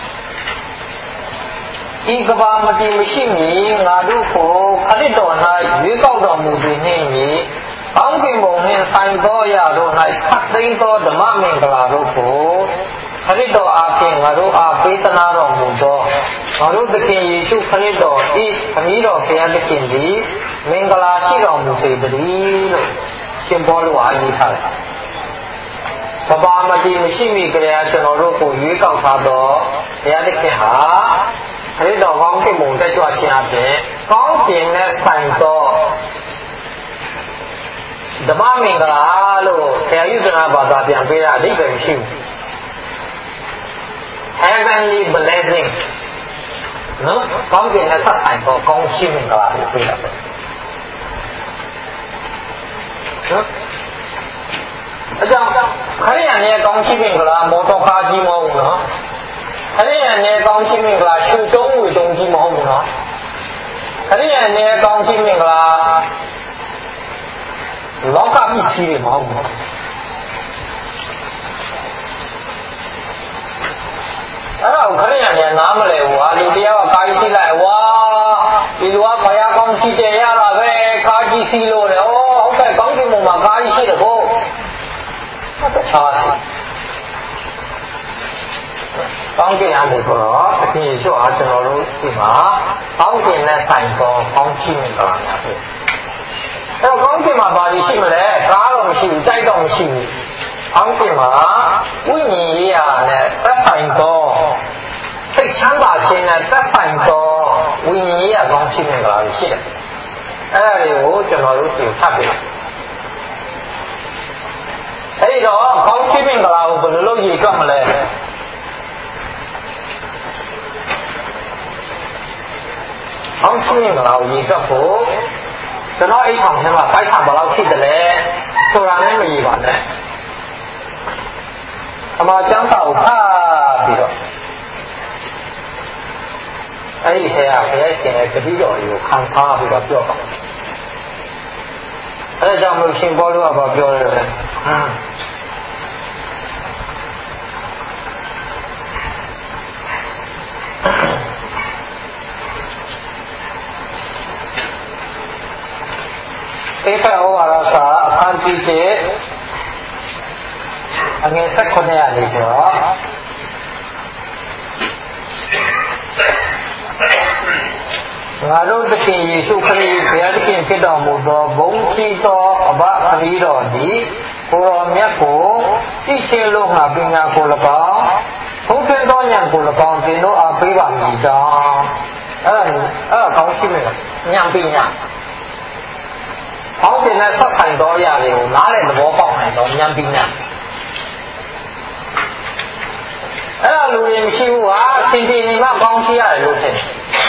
ဤကဘာမတိမရှိမီငါတို့ကိုခရစ်တော်၌ရွေးကောက်တော်မူသည်နှင့်ညီကောင်းကင်ဘုံနှင့်ဆိုင်သောအရာတို့၌ခတ်သိမ်းသောဓမ္မမင်္ဂလာတို့ကိုခရစ်တော်အားဖြင့်ငါတို့အားပေးသနာတော်မူသောငါတို့သခင်ယေရှုခရစ်တော်၏ခမည်းတော်ဘုရားသခင်သည်မင်္ဂလာရှိတော်မူစေတည်းလို့ရှင်ပေါလုအားရေးထားတယ်။ကဘာမတိမရှိမီကြရာကျွန်တော်တို့ကိုရွေးကောက်ထားသောဘုရားသခင်ဟာခရစ်တော်ကောင်းကင်ဘုံတက်ကြွခြင်းအပြင်ကောင်းကင်နဲ့ဆိုင်သောဓမ္မမင်္ဂလာလို့ဆရာကြီးစကားဘာသာပြန်ပေးတာအဓိပ္ပာယ်မရှိဘူး heavenly blessing နော်ကောင်းကင်နဲ့ဆက်ဆိုင်သောကောင်းရှိမင်္ဂလာကိုပေးတာပဲနော်အကြောင်းခရိယာနဲ့ကောင်းရှိမင်္ဂလာမောတော်ကားကြီးမဟုတ်ဘူးနော်ခရိယာနဲ့ကောင်းရှိမင်္ဂလာရှုတုံးဝေတုံးကြီးမဟုတ်ဘူးနော်ခရိယာနဲ့ကောင်းရှိမင်္ဂလာလောကပစ္စည်းတွေမဟုတ်ဘူးအဲ့တော့ခရိယာနဲ့နားမလဲဘူးဟာလူတယောက်ကကာကြီးရှိလိုက်ဝါဒီလူကဘယာကောင်းရှိတယ်ရတာပဲကာကြီးရှိလို့လေဩဟုတ်ကဲ့ကောင်းကင်ဘုံမှာကာကြီးရှိတယ်ဘို့တခြားစီကောင်းကင်ကနေဆိုတော့အပြင်ရွှေ့အားကျွန်တော်တို့ဒီမှာကောင်းကင်နဲ့ဆိုင်သောကောင်းချီးမင်္ဂလာများဖြစ်အဲ့တော့ကောင်းကင်မှာဘာတွေရှိမလဲကားတော့မရှိဘူးတိုက်တော့မရှိဘူးကောင်းကင်မှာဝိညာဉ်ရေးရာနဲ့သက်ဆိုင်သောစိတ်ချမ်းသာခြင်းနဲ့သက်ဆိုင်သောဝိညာဉ်ရေးရာကောင်းချီးမင်္ဂလာတွေရှိတယ်အဲ့ဒါတွေကိုကျွန်တော်တို့သိဖတ်ပြီအဲ့ဒီတော့ကောင်းချီးမင်္ဂလာကိုဘယ်လိုလုပ်ရည်တွက်မလဲကောင်းချီးမင်္ဂလာကိုရည်တွက်ဖို့ကျွန်တော်အိတ်ဆောင်ထဲမှာပိုက်ဆံဘယ်လောက်ရှိတယ်လဲဆိုတာလည်းမရပါနဲ့အမှားကျမ်းစာကိုဖတ်ပြီးတော့အဲ့ဒီဆရာဘုရားရှင်ရဲ့တတိတော်ကိုခံစားပြီးတော့ပြောပါအဲ့ဒါကြောင့်မို့ရှင်ဘောလို့ကပြောတယ်ဟမ်သေဖဩဝါဒစာအခန်းကြီးအငယ်၁၈ရာလေးဆိုတော့ငါတို့သခင်ယေရှုခရစ်ဘုရားသခင်ဖြစ်တော်မူသောဘုန်းကြီးသောအဘခရီးတော်သည်ကိုယ်တော်မြတ်ကိုသိချင်းလို့ငါပညာကို၎င်းဘုန်းထွန်းသောဉာဏ်ကို၎င်းသင်တို့အားပေးပါမည်ကြောင်းအဲ့ဒါအဲ့ဒါကောင်းရှိမယ်ဉာဏ်ပညာဟောင်းတင်တဲ့ဆက်ဆိုင်သောအရာတွေကိုနားလည်သဘောပေါက်နိုင်သောဉာဏ်ပညာအဲ့ဒါလူတွေမရှိဘူးဟာစင်တင်နေမှကောင်းရှိရတယ်လို့ထင်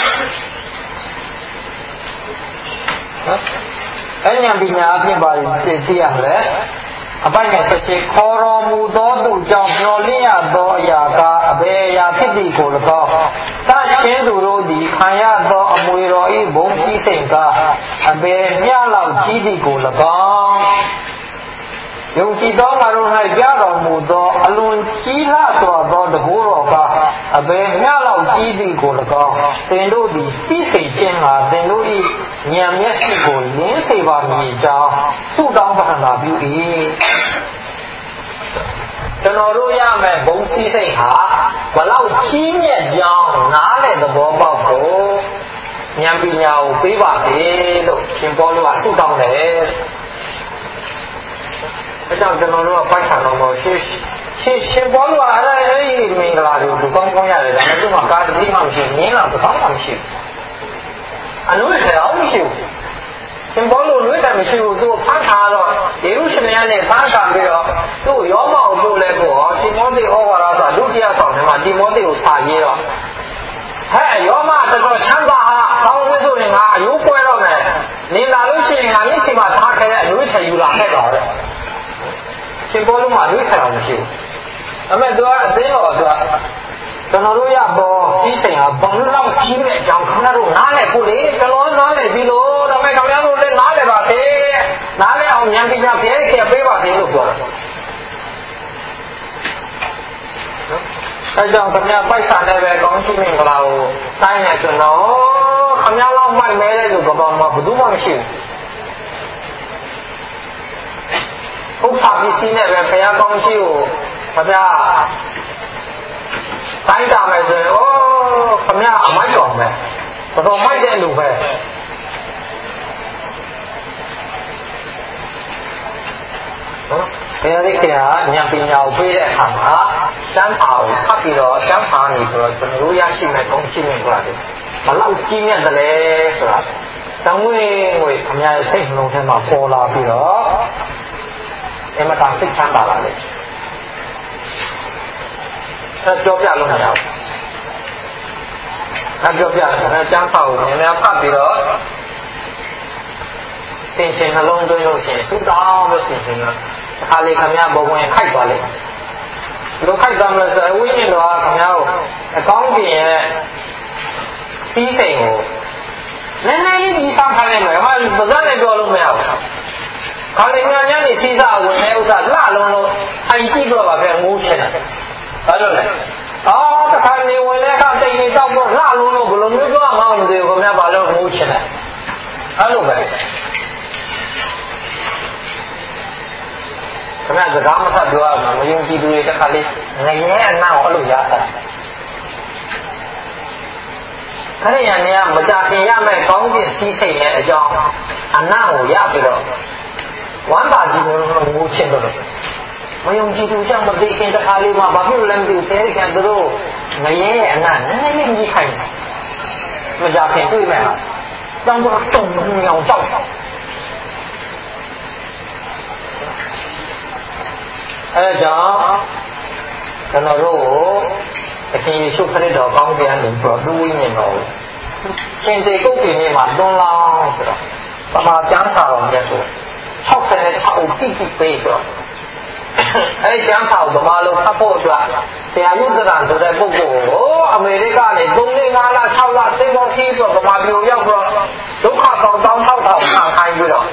နော်အဲ့ဉာဏ်ပညာအပြင်ပါသိရမလဲအပိုင်နဲ့ဆက်ချင်းခေါ်တော်မူသောသူကြောင့်မျောလင်းရသောအရာကအဘယ်အရာဖြစ်သည်ကို၎င်းတန်ရှင်းသူတို့သည်ခံရသောအမွေတော်၏ဘုံကြီးစိန်ကအဘယ်မျှလောက်ကြီးသည်ကို၎င်းယုံကြည်သောငါတို့၌ပြတော်မူသောအလွန်ကြီးလှစွာသောတကူတော်ကအဘယ်မျှလောက်ကြီးသည်ကို၎င်းသင်တို့သည်သိစေခြင်းကသင်တို့၏ဉာဏ်မျက်စိကိုလင်းစေပါမည်ကြောင်းဆုတောင်းပန်နာပြု၏ကျွန်တော်တို့ရမယ်ဘုံစည်းစိတ်ဟာဘလောက်ကြီးမြတ်ကြောင်းနားလည်သဘောပေါက်ဖို့ဉာဏ်ပညာကိုပေးပါစေလို့ရှင်ပေါလုကဆုတောင်းတယ်အဲကြောင့်ကျွန်တော်တို့ကပိုက်ဆံတော်ကိုရှင်းရှင်းရှင်းပေါလုကအဲ့ဒါအဲ့ဒီမင်္ဂလာတွေကိုကောင်းကောင်းရတယ်ဒါပေမဲ့သူကကာတိမှမရှိငင်းလာတော့မှမရှိအနုရတဲ့အောင်မရှိဘူးရှင်ပေါလုလွတ်တယ်မရှိဘူးသူဖန်ထားတော့ယေရုရှလင်နဲ့ဖန်ခံပြီးတော့သူ့ရောမအောင်ပို့လဲပို့ရှင်မောသေဩဝါဒစာဒုတိယဆောင်ထဲမှာတိမောသေကိုစာရေးတော့ဟဲ့ရောမတော်တော်ချမ်းသာဟာဆောင်းဝိဆိုရင်ငါအယိုးပွဲတော့မယ်နင်လာလို့ရှိရင်ငါမျက်စိမှာထားခဲ့တဲ့အနုထယူလာခဲ့တော့တဲ့ရှင်ပေါလုမှာအနုထအောင်မရှိဘူးအမေသူကအသိတော်သူကကျွန်တော်တို့ရပေါ်ကြီးစိန်ဟာဘုံလောက်ကြီးတဲ့အကြောင်းခင်ဗျားတို့နားလည်ဖို့လေကျွန်တော်နားလည်ပြီလို့ဒါပေမဲ့ခင်ဗျားတို့လည်းနားလည်ပါစေနားလည်အောင်ဉာဏ်ပညာဖျက်ခဲ့ပေးပါစေလို့ပြောတယ်အဲကြောင့်ခင်ဗျားပိုက်ဆံနဲ့ပဲကောင်းရှိမင်္ဂလာကိုတိုင်းနေကျွန်တော်ခင်ဗျားလောက်မိုက်မဲတဲ့လူကဘာမှဘယ်သူမှမရှိဘူးဥစ္စာပစ္စည်းနဲ့ပဲဘုရားကောင်းရှိကိုခင်ဗျားတိုင်းတာမယ်ဆိုရင်အိုးခမရအမိုက်တော်မယ်တော်တော်မိုက်တဲ့လူပဲနော်ဘယ်ရည်ကဉာဏ်ပညာကိုပေးတဲ့အခါမှာစမ်းပါကိုဖတ်ပြီးတော့စမ်းပါနေဆိုတော့ကျွန်တော်တို့ရရှိမဲ့ကောင်းရှိနေကြတယ်ဘလောက်ကြီးမြတ်တယ်လဲဆိုတာတန်ဝေးငွေခမရရဲ့စိတ်နှလုံးထဲမှာပေါ်လာပြီးတော့အမတန်စိတ်ချမ်းသာလာတယ်ဆက်ပြောပြလို့မရဘူးဆက်ပြောပြတယ်ကျမ်းစာကိုများများဖတ်ပြီးတော့သင်ရှင်နှလုံးသွင်းလို့ရှိရင်သုတောင်းလို့ရှိရင်အခါလေးခမရဘဝင်ခိုက်သွားလိမ့်မယ်လိုခိုက်သွားမလို့ဆိုဝိညာဉ်တော်ကခမရကိုအကောင်းပြင်ရဲ့စီးစိမ်ကိုနည်းနည်းလေးပြီးဆောင်ထားလိုက်မယ်ဟာပါးစပ်နဲ့ပြောလို့မရဘူးခါလေးများများနေစီးစားဝင်တဲ့ဥစ္စာလှလုံးလို့အိမ်ကြည့်တော့ပါပဲငိုးချင်တယ်ဘာလို့လဲအော်တခါနေဝင်တဲ့အခါစိတ်နေတောက်တော့လှလုံးလို့ဘယ်လိုမျိုးပြောမှမသိဘူးခင်ဗျာဘာလို့ငိုးချင်တယ်အဲ့လိုပဲခင်ဗျာစကားမဆက်ပြောရမှာမယုံကြည်သူတွေတခါလေးငရဲအနာကိုအဲ့လိုရတာခရိယာနေကမကြခင်ရမဲ့ကောင်းကျင်စီးစိတ်နဲ့အကြောင်းအနာကိုရပြီးတော့ဝမ်းသာကြည့်လို့ငိုးချင်တော့မယုံကြည်သူကြောင့်မသိခင်တခါလေးမှဘာဖြစ်လို့လဲမသိဘူးတဲခင်တို့ငရဲအနာနည်းနည်းလေးကြီးခိုင်းမကြခင်တွေ့မဲ့ဟာတောင်းတော့တုံညောင်တောက်အဲကြောင့်ကျွန်တော်တို့အရှင်ယေရှုခရစ်တော်ကောင်းပြန်နေပြီးတော့သူ့ဝိညာဉ်တော်ကိုရှင်သေကုတ်ပြင်မှာတွန်းလောင်းဆိုတော့ပမာကျမ်းစာတော်မြတ်ဆို၆၆တိတိပေးတော့အဲဒီကျမ်းစာကိုဗမာလိုဖတ်ဖို့အတွက်ဆရာယုဒ္ဓရဆိုတဲ့ပုဂ္ဂိုလ်ကိုအမေရိကနေ၃လ၅လ၆လသင်္ဘောခီးဆိုဗမာပြည်ရောက်တော့ဒုက္ခပေါင်းတောင်းထောက်ထောက်ခံခိုင်းပြီးတော့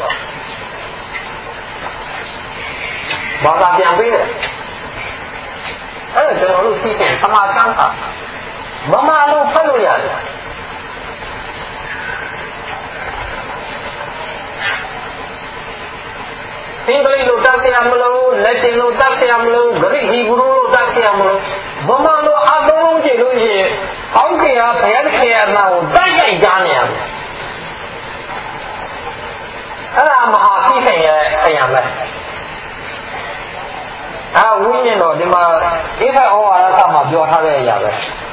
ဘာသာပြန်ပေးတယ်အဲ့ဒါကျွန်တော်တို့သိတဲ့သမာကျမ်းစာဗမာလိုဖတ်လို့ရတယ်အင်္ဂလိပ်လိုတတ်ရမလို့လက်တင်လိုတတ်ရမလို့ဂရိဟီဘရူလိုတတ်ရမလို့ဗမာလိုအသုံးလုံးကြည့်လို့ရှိရင်အောက်ကရဘယ်ခေရနာကိုတိုက်ရိုက်ကြားနေရတယ်အဲ့ဒါမဟာသိစိတ်ရဲ့ဆရာပဲအာဝိညာဉ်တော်ဒီမှာအိဖက်ဩဝါဒစာမှာပြောထားတဲ့အရာပဲ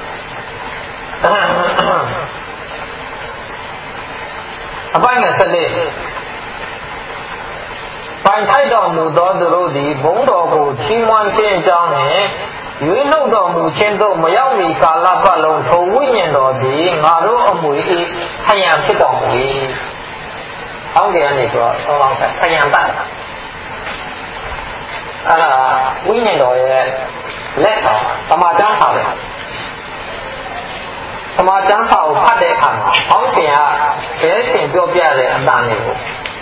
အပိုင်းနဲ့ဆက်လေးပိုင်ထိုက်တော်မူသောသူတို့သည်ဘုန်းတော်ကိုချီးမွမ်းခြင်းအကြောင်းနှင့်ရွေးနှုတ်တော်မူခြင်းသို့မရောက်မီကာလပတ်လုံးထိုဝိညာဉ်တော်သည်ငါတို့အမွေ၏ဆယံဖြစ်တော်မူ၏။အောင်းတယ်ကနေတော့ဆောင်းကဆယံတတ်တာ။အဲ့ဒါဝိညာဉ်တော်ရဲ့လက်ဆောင်သမာကျမ်းစာပဲ။သမာကျမ်းစာကိုဖတ်တဲ့အခါမှာအောင်းရှင်ကဘယ်ရှင်ပြောပြတဲ့အတန်တွေကို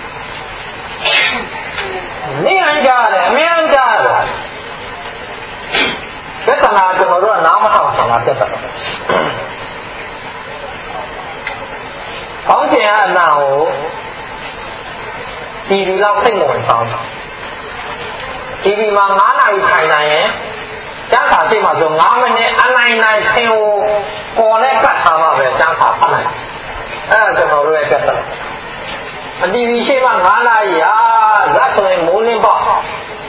နေအန်ကြတယ်အမြဲကြတယ်သက္ကနာကျွန်တော်တို့ကနားမထောင်ဆောင်တာတက်တယ်ဘောင်းကျင်ကအနာကိုတီဗီလောက်စိတ်ဝင်စားတာတီဗီမှာ၅နာရီထိုင်နိုင်ရင်ကျန်းစာရှိမှဆို၅မိနစ်အနိုင်နိုင်ဖင်ကိုပေါ်နဲ့ကတ်ထားမှပဲကျန်းစာဖတ်နိုင်အဲ့ဒါကျွန်တော်တို့ရဲ့တက်တယ်အတီဗီရှိမှ၅နာရီဟာဇက်ဆိုရင်မိုးလင်းပေါ့ဒါ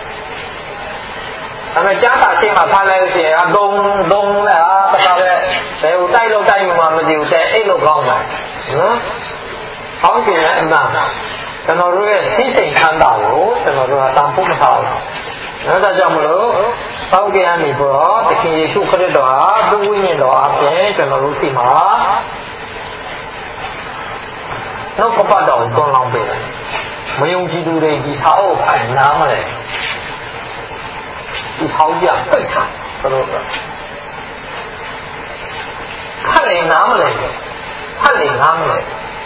ပေမဲ့ကျန်းစာရှိမှဖတ်လိုက်လို့ရှိရင်အသုံးသုံးလဲဟာတခါပဲဘယ်ကိုတိုက်လို့တိုက်မှမကြည့်ဘူးတဲ့အိတ်လို့ကောင်းတယ်နော်။ကောင်းကျင်တဲ့အမှန်ကျွန်တော်တို့ရဲ့စိတ်စိတ်ချမ်းသာကိုကျွန်တော်တို့ကတန်ဖိုးမထားဘူး။ဒါကြောင့်မလို့ကောင်းကျင်ကနေပြီးတော့သခင်ယေရှုခရစ်တော်ဟာသူ့ဝိညာဉ်တော်အပြင်ကျွန်တော်တို့စီမှာနှုတ်ကပတ်တော်ကိုတွန်းလောင်းပေးတယ်။မယုံကြည်သူတွေဒီစာအုပ်ဖိုင်နားမလဲဒီဆောင်းပြပိတ်ထားကျွန်တော်တို့ခက်နေနားမလဲခက်နေနားမလဲ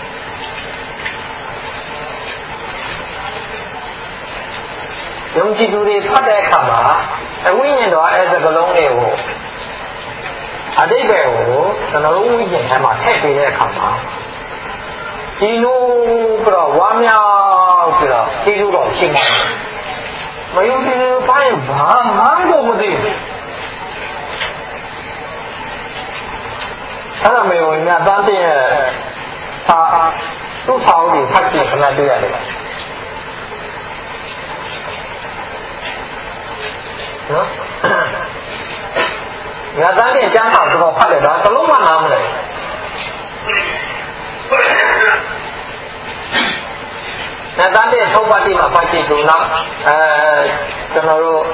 ယုံကြည်သူတွေဖတ်တဲ့အခါမှာအဝိညာဉ်တော်အဲ့စကလုံးတွေကိုအတိတ်ပဲကိုကျွန်တော်တို့ဝိညာဉ်ထဲမှာထည့်ပေးတဲ့အခါမှာဒီလိုပြီးတော့ဝါမြောက်ပြီးတော့ကျေးဇူးတော်ရှင်းတယ်မယုံကြည်သူပိုင်းဘာမှမလုပ်ဘူးအဲ့ဒါမျိုးညတန်းတဲ့ဟာသူ့ဆောင်ကြီးဖတ်ကြည့်ခဏတွေ့ရတယ်နော်ညတန်းတဲ့ကျမ်းစာတော့ဖတ်တယ်ဒါတလုံးမှနားမလဲညတန်းတဲ့ထုတ်ပတ်တိမှာဖတ်ကြည့်လို့နောက်အဲကျွန်တော်တို့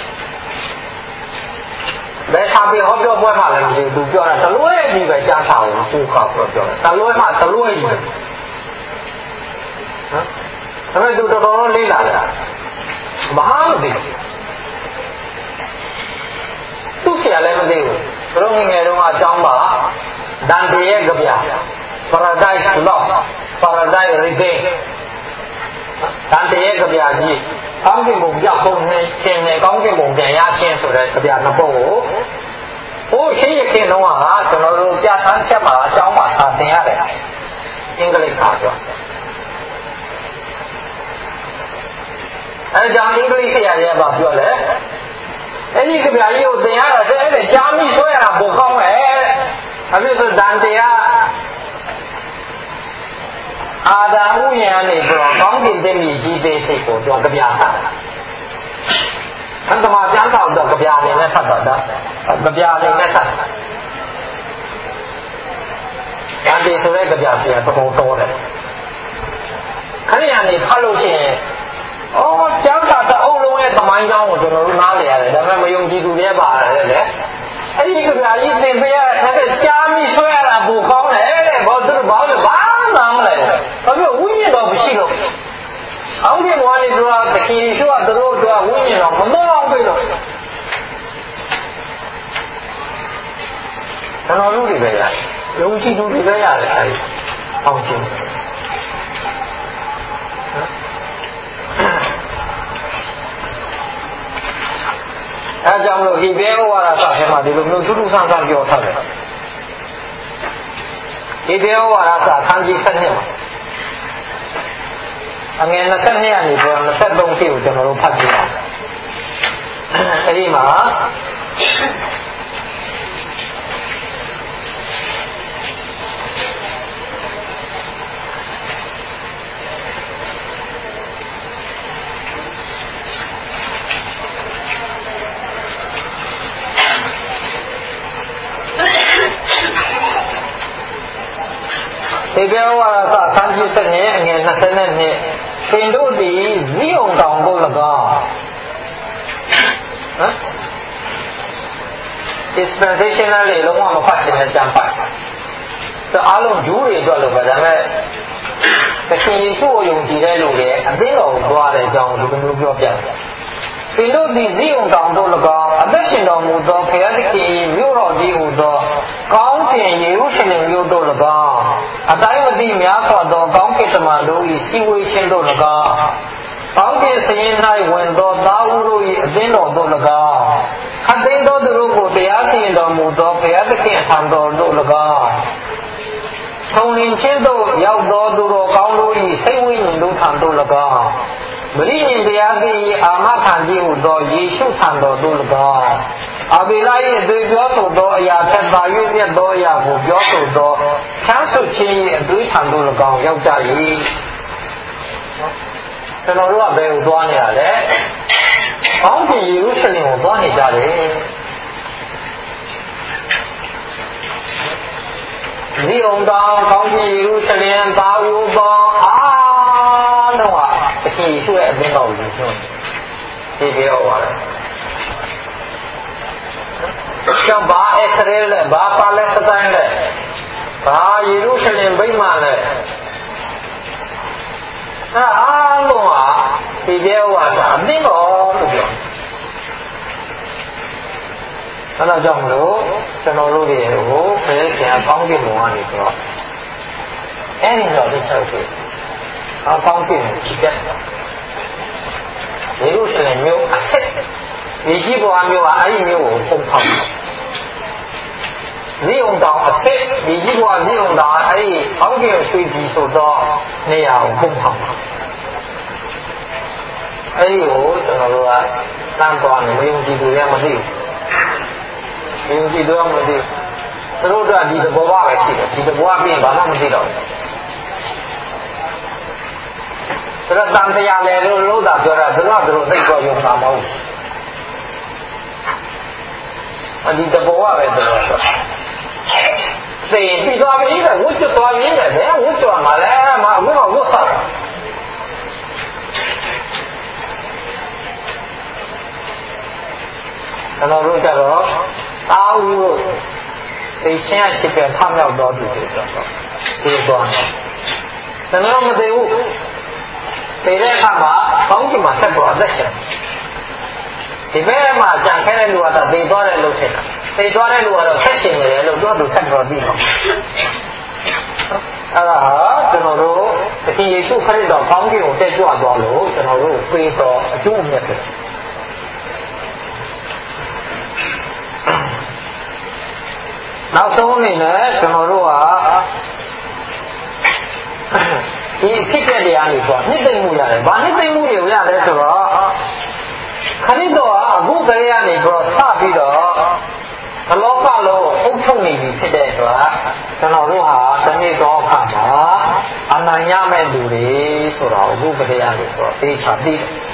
ဘယ်စာပေဟောပြောပွဲမှာလည်းမသိဘူးပြောတာတလွဲကြီးပဲကြားထားအောင်သူ့ခေါက်ပြောပြောတယ်တလွဲမှတလွဲကြီးပဲနော်ဒါပေမဲ့သူတော်တော်လေးလာတယ်မဟာမသိသူ့ဆရာလည်းမသိဘူးသူတို့ငယ်ငယ်တုန်းကအကြောင်းပါဒန်တေရဲ့ကြပြ Paradise Lost Paradise Regained ဒန်တေရဲ့ကြပြကြီးကောင်းကင်ဘုံရောက်ဆုံးနေခြင်းနဲ့ကောင်းကင်ဘုံပြန်ရခြင်းဆိုတဲ့ကြပြနှစ်ပုဒ်ကိုဟိုရှင်းရခင်တော့ကကျွန်တော်တို့ပြဋ္ဌာန်းချက်မှာအကြောင်းပါစာသင်ရတယ်အင်္ဂလိပ်စာပြောအဲကြောင့်အင်္ဂလိပ်ဆရာကြီးကပြောလဲအဲ့ဒီကြပြကြီးကိုသင်ရတာတဲ့အဲ့ဒါကြားမိဆွဲရတာပိုကောင်းတယ်အဖြစ်ဆိုဒန်တေကအာဒံဥယျာဉ်နေပြီးတော့ကောင်းကင်တည်းမြည်ကြီးသေးစိတ်ကိုပြောကြပြတာအန္တမကျမ်းစာတော့ကြပြအနေနဲ့ဖတ်တော့တာကြပြအနေနဲ့ဖတ်ဒန်တေဆိုတဲ့ကြပြစီကတော်တော်တော်တယ်ခဏရနေဖတ်လို့ရှိရင်အော်ကျမ်းစာတအုပ်လုံးရဲ့သမိုင်းကြောင်းကိုကျွန်တော်တို့နားလည်ရတယ်ဒါပေမဲ့မယုံကြည်သူတွေပါတယ်လေအဲ့ဒီကြပြကြီးသင်ပေးရတဲ့ကြားမိဆွဲရတာပိုကောင်းတယ်တဲ့ဘာလို့ဘာလို့ဘာမှမလဲဘာလို့ဝိညာဉ်တော်မရှိလို့အောက်ဒီဘဝနေတော့တခင်ယေရှုကသူတို့တို့ဝိညာဉ်တော်မတော်အောင်ပြေတော့ကျွန်တော်တို့တွေပဲရတယ်ယုံကြည်သူတွေပဲရတယ်အဲဒီအောင်ခြင်းအဲကြောင့်လို့ဒီဘေဩဝါဒစာထဲမှာဒီလိုမျိုးထူးထူးဆန်းဆန်းပြောထားတယ်ဒီဘေဩဝါဒစာအခန်းကြီးsevenမှာအငယ်twenty-twoကနေပြောtwenty-thrထိကိုကျွန်တော်တို့ဖတ်ကြည့်အောင်အဲဒီမှာဒီဘေဩဝါဒစာအခန်းကြီးsevenအငယ်twenty-twoသင်တို့သည်ဇိအုန်တောင်ကို၎င်းဟမ် dispensation လေးလုံးဝမဖတ်ချင်တဲ့ကြံပတ်ဒါအားလုံးဂျူးတွေအတွက်လို့ပဲဒါပေမဲ့တခင်ယေရှုကိုယုံကြည်တဲ့လူတွေအသိတော်ကိုသွားတဲ့အကြောင်းဒီလိုမျိုးပြောပြတယ်သင်တို့သည်ဇိအုန်တောင်တို့၎င်းအသက်ရှင်တော်မူသောဘုရားသခင်မြို့တော်ကြီးဟူသောကောင်းကင်ယေရုရှလင်မြို့တို့၎င်းအတိုင်းမသိများစွာသောကောင်းကင်တမန်တို့၏စီဝေခြင်းတို့၎င်းကောင်းကင်စရင်၌ဝင်သောသားဦးတို့၏အသင်းတော်တို့၎င်းခတ်သိမ်းသောသူတို့ကိုတရားစီရင်တော်မူသောဘုရားသခင်အထံတော်တို့၎င်းဆုံးလင်ခြင်းတို့ရောက်သောသူတော်ကောင်းတို့၏စိတ်ဝိညာဉ်တို့ထံတို့၎င်းမရိယင်တရားသိအာမခံခြင်းဟူသောယေရှုထံတော်သို့၎င်းအဘိလာ၏အသွေးပြောဆိုသောအရာထက်သာ၍မြတ်သောအရာကိုပြောဆိုသောချမ်းဆုခြင်း၏အသွေးထံသို့၎င်းရောက်ကြ၏ကျွန်တော်တို့ကဘယ်ကိုသွားနေရလဲ။ကောင်းကင်ယေရုရှလင်ကိုသွားနေကြတယ်။ဒီအောင်တောင်ကောင်းကင်ယေရုရှလင်သာဝသောအားလုံးဟာတခင်ယေရှုရဲ့အသင်းတော်ကိုပြောဒီပြောပါလားကျောင်းဘာအစ္စရေးလဲဘာပါလက်စတိုင်းလဲဘာယေရုရှလင်ဗိမာန်လဲအားလုံးဟာဒီပြောပါလားအသင်းတော်လို့ပြောအဲဒါကြောင့်မလို့ကျွန်တော်တို့တွေကိုဘယ်ကျန်ကောင်းကင်ဘုံကနေဆိုတော့အဲဒီတော့ဒီချက်ကိုအကောင်းကင်ကိုကြည့်တယ်ယေရုရှလင်မြို့အဆက်ဒီကြီးဘွားမြို့ကအဲဒီမြို့ကိုပုံဖော်ဇိအုန်တောင်အဆက်ဒီကြီးဘွားဇိအုန်တောင်အဲဒီကောင်းကင်ကိုဆွေးပြီးဆိုတော့နေရာကိုပုံဖော်အဲဒီကိုကျွန်တော်တို့ကတန်းသွားနေမယုံကြည်သူလည်းမသိဘူးမယုံကြည်သူကမသိသူတို့ကဒီသဘောပါပဲရှိတယ်ဒီသဘောပြီးရင်ဘာမှမသိတော့ဘူးသူတို့တန်တရားလေလို့လို့သာပြောတာသူတို့ကသူတို့သိတော့ယုံတာမဟုတ်ဘူးအဒီတဘောပဲသူတို့ဆိုသိပြီးသွားပြီလေဝှကျွတ်သွားပြီလေဘယ်ဝှကျွတ်မှာလဲမအခုတော့ဝှဆောက်ကျွန်တော်တို့ကြတော့အာဟုတို့သိချင်းအရှိပဲထမြောက်တော်သူတွေဆိုတော့ဒီလိုသွားတယ်ကျွန်တော်မသိဘူးသိတဲ့အခါမှာကောင်းကင်မှာဆက်ပေါ်အသက်ရှင်ဒီဘက်မှာကြံခဲတဲ့လူကတော့သိသွားတယ်လို့ထင်တာသိသွားတဲ့လူကတော့ဆက်ရှင်နေတယ်လို့သူကသူဆက်ပေါ်သိတော့အဲ့ဒါကျွန်တော်တို့သခင်ယေရှုခရစ်တော်ကောင်းကင်ကိုတက်ကြွသွားလို့ကျွန်တော်တို့ပေးတော်အကျိုးအမြတ်ပဲနောက်ဆုံးအနေနဲ့ကျွန်တော်တို့ကဒီဖြစ်တဲ့တရားတွေပေါ့နှစ်သိမ့်မှုရတယ်။ဘာနှစ်သိမ့်မှုတွေရလဲဆိုတော့ခရစ်တော်ကအခုကလေးကနေပြီးတော့စပြီးတော့ဘလောကလုံးအုပ်ချုပ်နေပြီဖြစ်တဲ့အတွက်ကျွန်တော်တို့ဟာတနေ့တော့အခါမှာအနိုင်ရမဲ့လူတွေဆိုတော့အခုကလေးကနေပြီးတော့သိချာသိတယ်။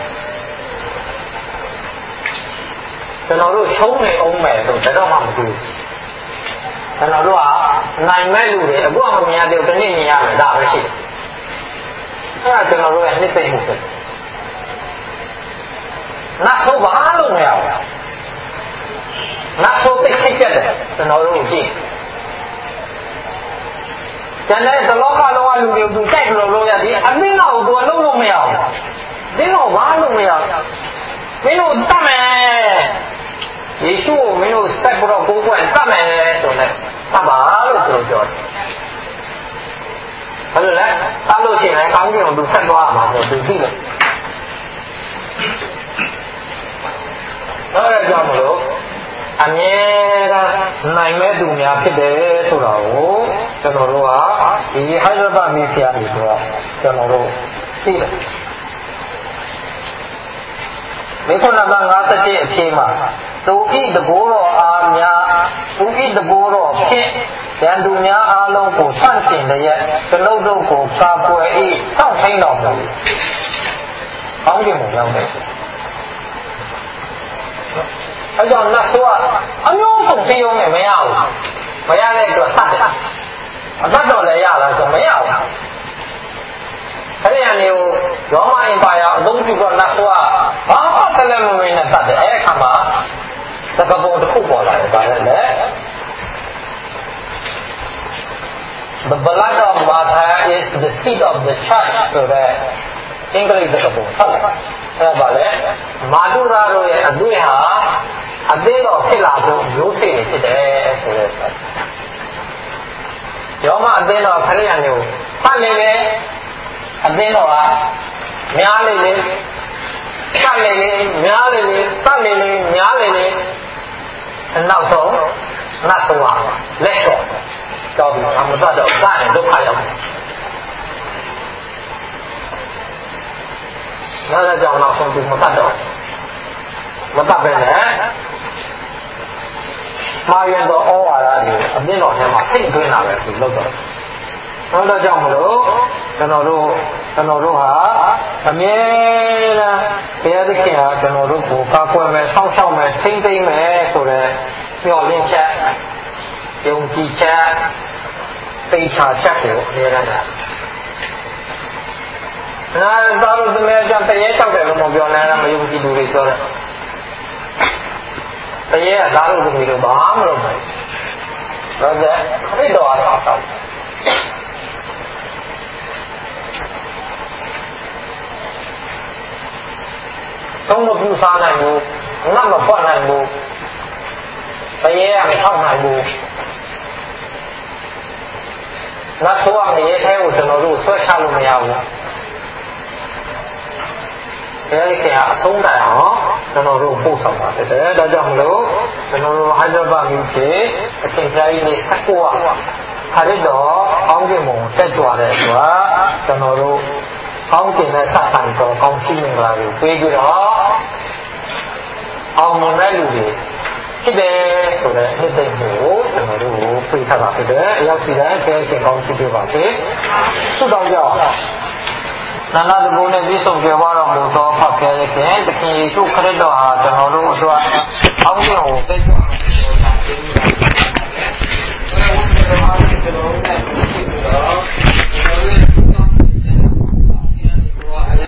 ကျွန်တော်တို့ရှုံးနေအောင်မယ်လို့ဒါတော့မှမသိဘူး။ကျွန်တော်တို့ကနိုင်မဲ့လူတွေအခုမှမမြင်ရသေးဘူးတနေ့မြင်ရမယ်ဒါပဲရှိတယ်။အဲ့ဒါကျွန်တော်တို့ရဲ့နှစ်သိမ့်မှုပဲ။နတ်ဆိုဘာလို့မရဘူး။နတ်ဆိုသိစိတ်ကြတယ်ကျွန်တော်တို့ကြည့်။ကျန်တဲ့သလောကလုံးကလူတွေသူတိုက်လို့လို့ရတယ်အမင်းတော်ကိုသူကလုံးလို့မရဘူးမင်းတို့ဘာလို့မရမင်းတို့တတ်မယ်ယေရှုကိုမင်းတို့ဆက်ပြီးတော့ကိုယ်ကွယ်တတ်မယ်ဆိုတဲ့တတ်ပါလို့သူပြောတယ်ဘာလို့လဲတတ်လို့ရှိရင်ကောင်းကင်ကိုသူဆက်သွားမှာဆိုသူသိတယ်ဒါလည်းကြောင့်မလို့အမြဲတမ်းနိုင်မဲ့သူများဖြစ်တယ်ဆိုတာကိုကျွန်တော်တို့ကဒီဟိုက်ဒရာဘတ်မီဖီယာတွေဆိုတော့ကျွန်တော်တို့သိတယ်မေခွန်းနံပါတ်၅၁အဖြေမှာသူဤတဘောတော်အားများသူဤတဘောတော်ဖြင့်ရန်သူများအားလုံးကိုဆန့်ကျင်တဲ့ကျွန်ုပ်တို့ကိုကာကွယ်၏စောင့်ထိန်တော်မူ။ကောင်းကင်ကိုရောက်တယ်။အဲကြောင့်နတ်ဆိုကအမျိုးစုံသိရုံနဲ့မရဘူး။မရတဲ့အတွက်တတ်တယ်။အတတ်တော်လည်းရလားဆိုမရဘူး။အဲ့ဒီအနေကိုရောမအင်ပါယာအသုံးပြုတော့နတ်ဆိုကဘာမှတလည်းမဝင်နဲ့တတ်တယ်အဲ့ဒီခါမှာသကပုံတစ်ခုပေါ်လာတယ်ဒါလည်းလေ The blood of Martha is the seed of the church ဆိုတဲ့အင်္ဂလိပ်သကပုံဟုတ်လားအဲ့ဒါလေမာဒူရာတို့ရဲ့အသွေးဟာအသေးတော်ဖြစ်လာဖို့မျိုးစေ့တွေဖြစ်တယ်ဆိုတဲ့ရောမအသေးတော်ခရိယာမျိုးဖတ်နေတယ်အသင်းတော်ကများလေလေတတ်လေလေများလေလေတတ်လေလေများလေလေနောက်ဆုံးနတ်ဆိုကလက်လျှော့တော့ဒီအမတတော့စရင်ဒုက္ခရောက်တယ်။ဒါကြောင့်နောက်ဆုံးဒီမတတ်တော့မတတ်ပဲနဲ့မာရတော့ဩဝါဒတွေအမြင့်တော်ထဲမှာစိတ်သွင်းလာပဲဒီလောက်တော့ဟုတ်တော့ကြောင့်မလို့ကျွန်တော်တို့ကျွန်တော်တို့ဟာအမြဲတမ်းဘုရားသခင်ဟာကျွန်တော်တို့ကိုကာကွယ်မယ်စောင့်ရှောက်မယ်ထိန်းသိမ်းမယ်ဆိုတဲ့မျှော်လင့်ချက်ယုံကြည်ချက်သိချာချက်ကိုအမြဲတမ်းနာတော်လို့သမီးကြောင့်တရေလျှောက်တယ်လို့မပြောနိုင်ဘူးမယုံကြည်သူတွေပြောတယ်တရေကသားလို့သမီးတို့ဘာမှမလုပ်ဘူးတော့ခရစ်တော်အားဆောက်ရှောက်သုံးမပြုစားနိုင်ဘူးငတ်မဖွက်နိုင်ဘူးတရေကမထောက်နိုင်ဘူးငါဆိုအောင်ရေထဲကိုကျွန်တော်တို့ဆွဲချလို့မရဘူးအဲဒီကအဆုံးတိုင်အောင်ကျွန်တော်တို့ပို့ဆောင်ပါဖြစ်တယ်ဒါကြောင့်မလို့ကျွန်တော်တို့ဟိုက်ဒရာဘတ်မြို့ဖြစ်အချိန်ကြာကြီးလေးဆက်ကိုကခရစ်တော်အောင်းကျင်ပုံတက်ကြွတဲ့ဆိုတာကျွန်တော်တို့ကောင်းကျင်တဲ့ဆက်ဆံတော်ကောင်းရှိနေကြတယ်ပြေးကြတော့အောင်မြင်တဲ့လူတွေဖြစ်တယ်ဆိုတဲ့နှစ်သိမ့်ကိုကျွန်တော်တို့ပြေးထားတာဖြစ်တယ်အရောက်စီတိုင်းကျဲကျကောင်းရှိပြပါစေဆုတောင်းကြအောင်နာနာတကူနဲ့ပြည့်စုံကြပါတော်မူသောဖခင်သခင်တခင်ယေရှုခရစ်တော်ဟာကျွန်တော်တို့အတွက်အောင်းကျင်ကိုတက်ကြွ